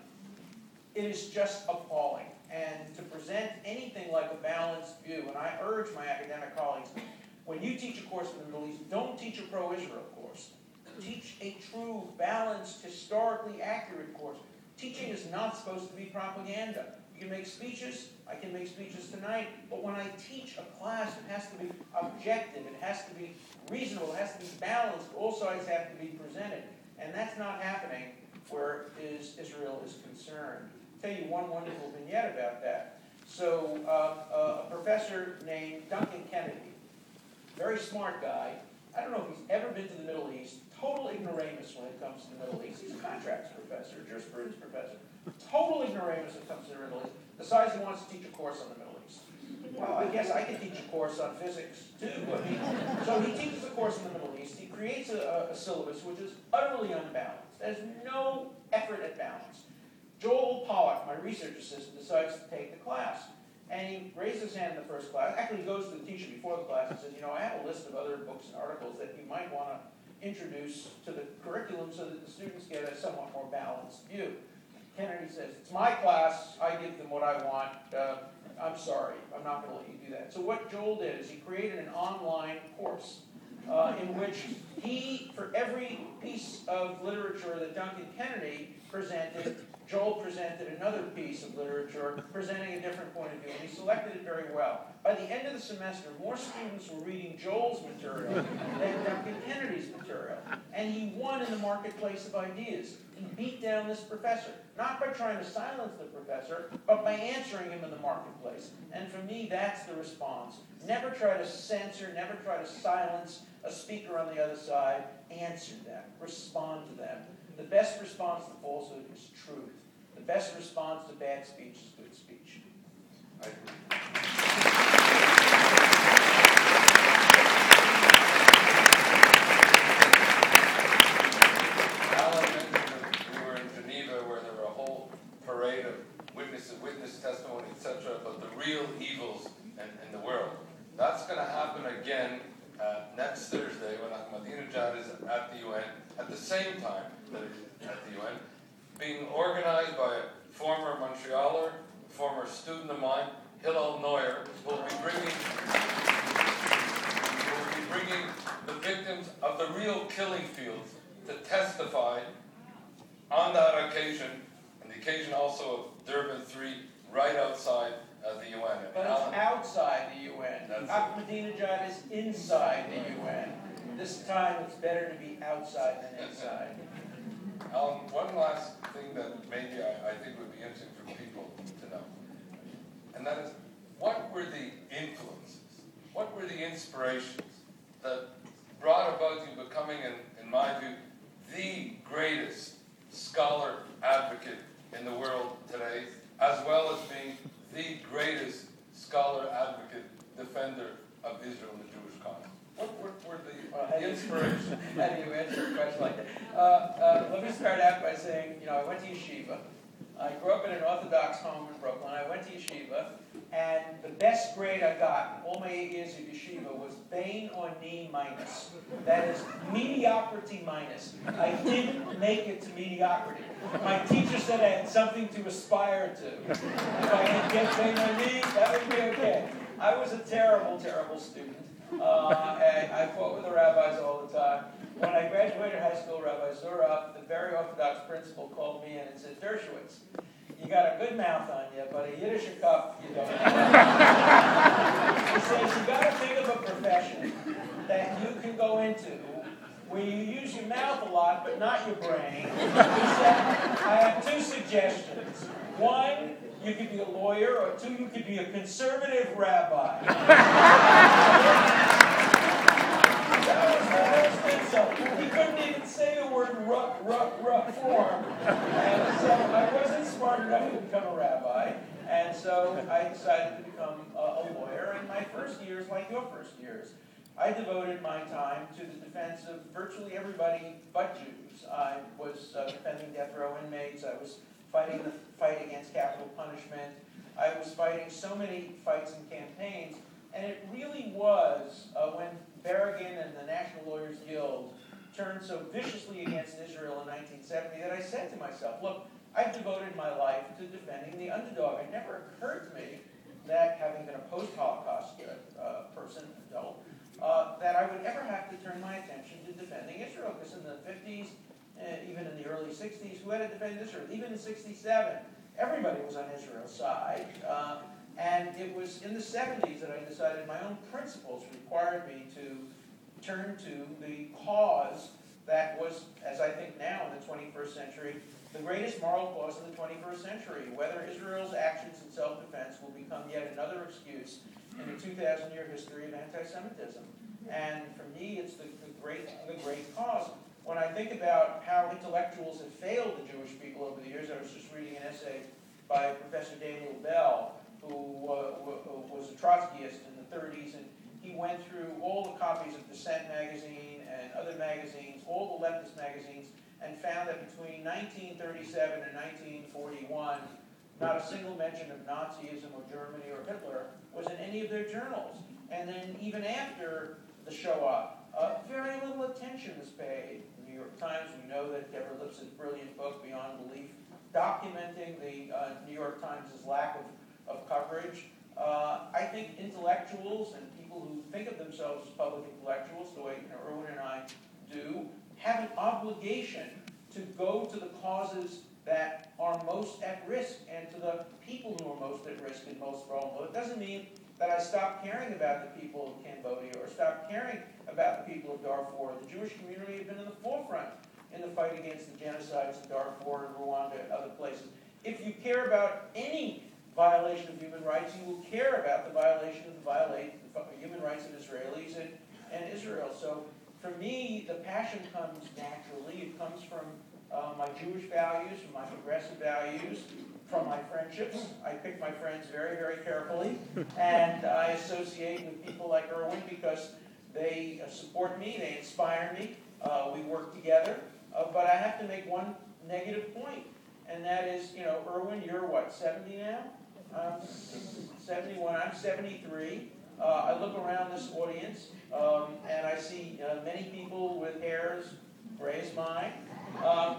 it is just appalling. And to present anything like a balanced view, and I urge my academic colleagues, when you teach a course in the Middle East, don't teach a pro-Israel course. Teach a true, balanced, historically accurate course. Teaching is not supposed to be propaganda. You can make speeches, I can make speeches tonight, but when I teach a class, it has to be objective, it has to be reasonable, it has to be balanced, all sides have to be presented. And that's not happening where is Israel is concerned. I'll tell you one wonderful vignette about that. So uh, uh, a professor named Duncan Kennedy, very smart guy, I don't know if he's ever been to the Middle East, total ignoramus when it comes to the Middle East. He's a contracts professor, jurisprudence professor. Total ignoramus when it comes to the Middle East. Decides he wants to teach a course on the Middle East. Well, I guess I could teach a course on physics too. I mean, so he teaches a course in the Middle East. He creates a, a syllabus which is utterly unbalanced. There's no effort at balance. Joel Pollack, my research assistant, decides to take the class. And he raises his hand in the first class. Actually, he goes to the teacher before the class and says, you know, I have a list of other books and articles that you might want to introduce to the curriculum so that the students get a somewhat more balanced view. Kennedy says, it's my class, I give them what I want, uh, I'm sorry, I'm not going to let you do that. So what Joel did is he created an online course uh, in which he, for every piece of literature that Duncan Kennedy presented, Joel presented another piece of literature presenting a different point of view, and he selected it very well. By the end of the semester, more students were reading Joel's material than Duncan Kennedy's material, and he won in the marketplace of ideas. He beat down this professor, not by trying to silence the professor, but by answering him in the marketplace. And for me, that's the response. Never try to censor, never try to silence a speaker on the other side. Answer them, respond to them. The best response to falsehood is truth. The best response to bad speech is good speech. I agree. Alan mentioned that we were in Geneva where there were a whole parade of witness, witness testimony, et cetera, about the real evils in, in the world. That's going to happen again uh, next Thursday when Ahmadinejad is at the U N at the same time that it's at the U N, being organized by a former Montrealer, a former student of mine, Hillel Neuer, who will be bringing, who will be bringing the victims of the real killing fields to testify on that occasion, and the occasion also of Durban three, right outside uh, the U N. But it's outside the U N. Ahmadinejad is inside the U N. This time it's better to be outside than inside. Alan, one last thing that maybe I, I think would be interesting for people to know, and that is, what were the influences, what were the inspirations that brought about you becoming, in, in my view, the greatest scholar advocate in the world today, as well as being the greatest scholar advocate defender of Israel and the Jewish cause? What were, were the, uh, the inspirations? How do you answer a question like that? Uh, uh, let me start out by saying, you know, I went to yeshiva. I grew up in an Orthodox home in Brooklyn. I went to yeshiva, and the best grade I got in all my eight years of yeshiva was Bain or Knee minus. That is mediocrity minus. I didn't make it to mediocrity. My teacher said I had something to aspire to. If I could get Bain or Knee, that would be okay. I was a terrible, terrible student. Uh, and I fought with the rabbis all the time. When I graduated high school, Rabbi Zura, the very Orthodox principal, called me in and said, Dershowitz, you got a good mouth on you, but a Yiddish cup you don't have. He says, you got to think of a profession that you can go into where you use your mouth a lot but not your brain. He said, I have two suggestions. One, you could be a lawyer, or two, you could be a conservative rabbi. That was my first insult. He couldn't even say the word ruck, ruck, ruck form. And so I wasn't smart enough to become a rabbi. And so I decided to become a, a lawyer. And my first years, like your first years, I devoted my time to the defense of virtually everybody but Jews. I was uh, defending death row inmates. I was fighting the fight against capital punishment. I was fighting so many fights and campaigns. And it really was uh, when Berrigan and the National Lawyers Guild turned so viciously against Israel in nineteen seventy that I said to myself, look, I've devoted my life to defending the underdog. It never occurred to me that, having been a post-Holocaust uh, person, adult, uh, that I would ever have to turn my attention to defending Israel. Because in the fifties, uh, even in the early sixties, who had to defend Israel? Even in sixty-seven, everybody was on Israel's side. Uh, and it was in the seventies that I decided my own principles required me to turn to the cause that was, as I think now in the twenty-first century, the greatest moral cause in the twenty-first century, whether Israel's actions in self-defense will become yet another excuse in the two thousand year history of anti-Semitism. And for me, it's the, the, great, the great cause. When I think about how intellectuals have failed the Jewish people over the years, I was just reading an essay by Professor Daniel Bell, who uh, was a Trotskyist in the thirties, and he went through all the copies of Dissent magazine and other magazines, all the leftist magazines, and found that between nineteen thirty-seven and nineteen forty-one, not a single mention of Nazism or Germany or Hitler was in any of their journals. And then even after the Shoah, uh, very little attention was paid. The New York Times, we know that Deborah Lips's brilliant book, Beyond Belief, documenting the uh, New York Times' lack of, of coverage. Uh, I think intellectuals and people who think of themselves as public intellectuals, the way you know, Erwin and I do, have an obligation to go to the causes that are most at risk and to the people who are most at risk and most vulnerable. It doesn't mean that I stop caring about the people of Cambodia or stop caring about the people of Darfur. The Jewish community have been in the forefront in the fight against the genocides in Darfur and Rwanda and other places. If you care about any violation of human rights, you will care about the violation of the violate, human rights of Israelis and, and Israel. So for me, the passion comes naturally. It comes from uh, my Jewish values, from my progressive values, from my friendships. I pick my friends very, very carefully, and I associate with people like Erwin because they uh, support me, they inspire me, uh, we work together. Uh, but I have to make one negative point, and that is, you know, Erwin, you're what, seventy now? Um, seventy-one, I'm seventy-three. Uh, I look around this audience, um, and I see uh, many people with hairs gray as mine. Um,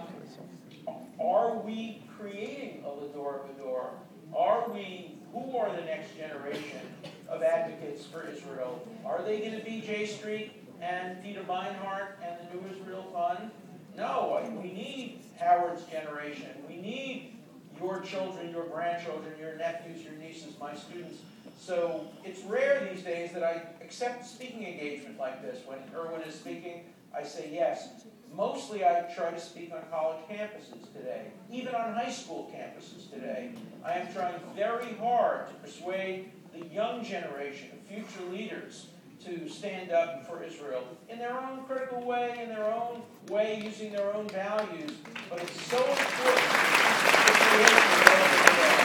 are we creating a Lador Vador? Are we, who are the next generation of advocates for Israel? Are they going to be J Street and Peter Beinart and the New Israel Fund? No, we need Howard's generation. We need your children, your grandchildren, your nephews, your nieces, my students. So it's rare these days that I accept a speaking engagement like this. When Erwin is speaking, I say yes. Mostly I try to speak on college campuses today, even on high school campuses today. I am trying very hard to persuade the young generation of future leaders to stand up for Israel in their own critical way, in their own way, using their own values. But it's so important to create the world today.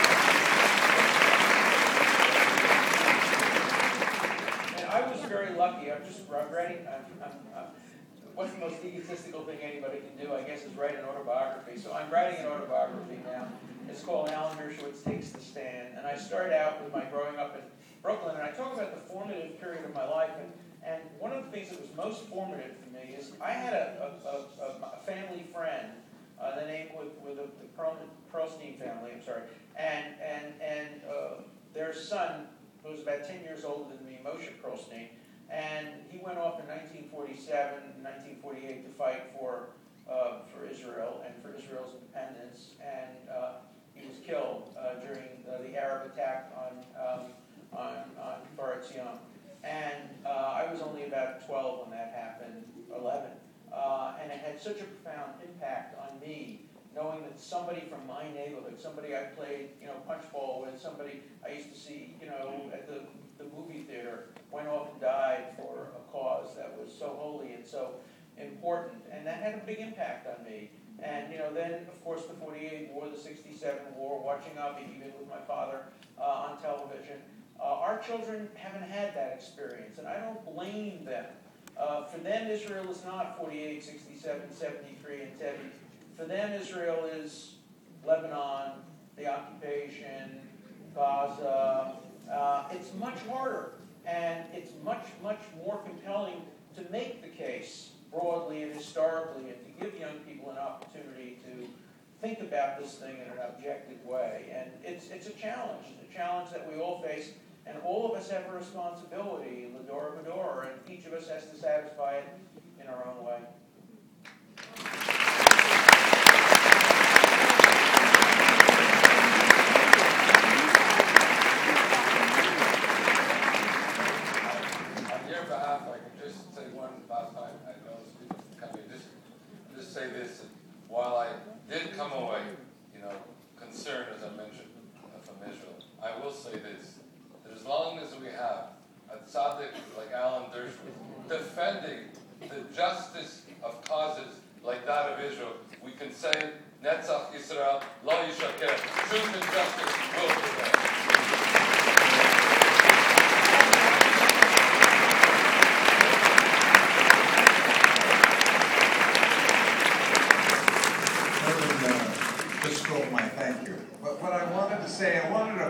And I was very lucky. I'm just writing. I'm, I'm, I'm, what's the most egotistical thing anybody can do, I guess, is write an autobiography. So I'm writing an autobiography now. It's called Alan Dershowitz Takes the Stand. And I start out with my growing up in Brooklyn, and I talk about the formative period of my life. And, and one of the things that was most formative for me is I had a, a, a, a family friend, uh, the name with, with the, the Pearlstein family, I'm sorry, and, and, and uh, their son, who was about ten years older than me, Moshe Pearlstein, and he went off in nineteen forty-seven, nineteen forty-eight to fight for uh, for Israel and for Israel's independence, and uh, he was killed uh, during uh, the Arab attack on um, on, on Bar Etzion. And uh, I was only about twelve when that happened, eleven, Uh, and it had such a profound impact on me, knowing that somebody from my neighborhood, somebody I played, you know, punch ball with, somebody I used to see, you know, at the, the movie theater, went off and died for a cause that was so holy and so important. And that had a big impact on me. And, you know, then, of course, the forty-eight war, the sixty-seven war, watching Avi even with my father uh, on television. Uh, our children haven't had that experience, and I don't blame them. Uh, for them, Israel is not forty-eight, sixty-seven, seventy-three, and Tebbe. For them, Israel is Lebanon, the occupation, Gaza. Uh, it's much harder, and it's much, much more compelling to make the case broadly and historically, and to give young people an opportunity to think about this thing in an objective way. And it's it's a challenge, a challenge that we all face, and all of us have a responsibility, Lador Mador, and each of us has to satisfy it in our own way. On your behalf, I can just say one last time, I know speakers coming, just, just say this, while I did come away, you know, concerned, as I mentioned, from Israel, I will say this, that as long as we have a tzaddik like Alan Dershowitz defending the justice of causes like that of Israel, we can say, Netzach Yisrael, Lo Yishaker, truth and justice will prevail. Just stole my thank you. But what I wanted to say, I wanted to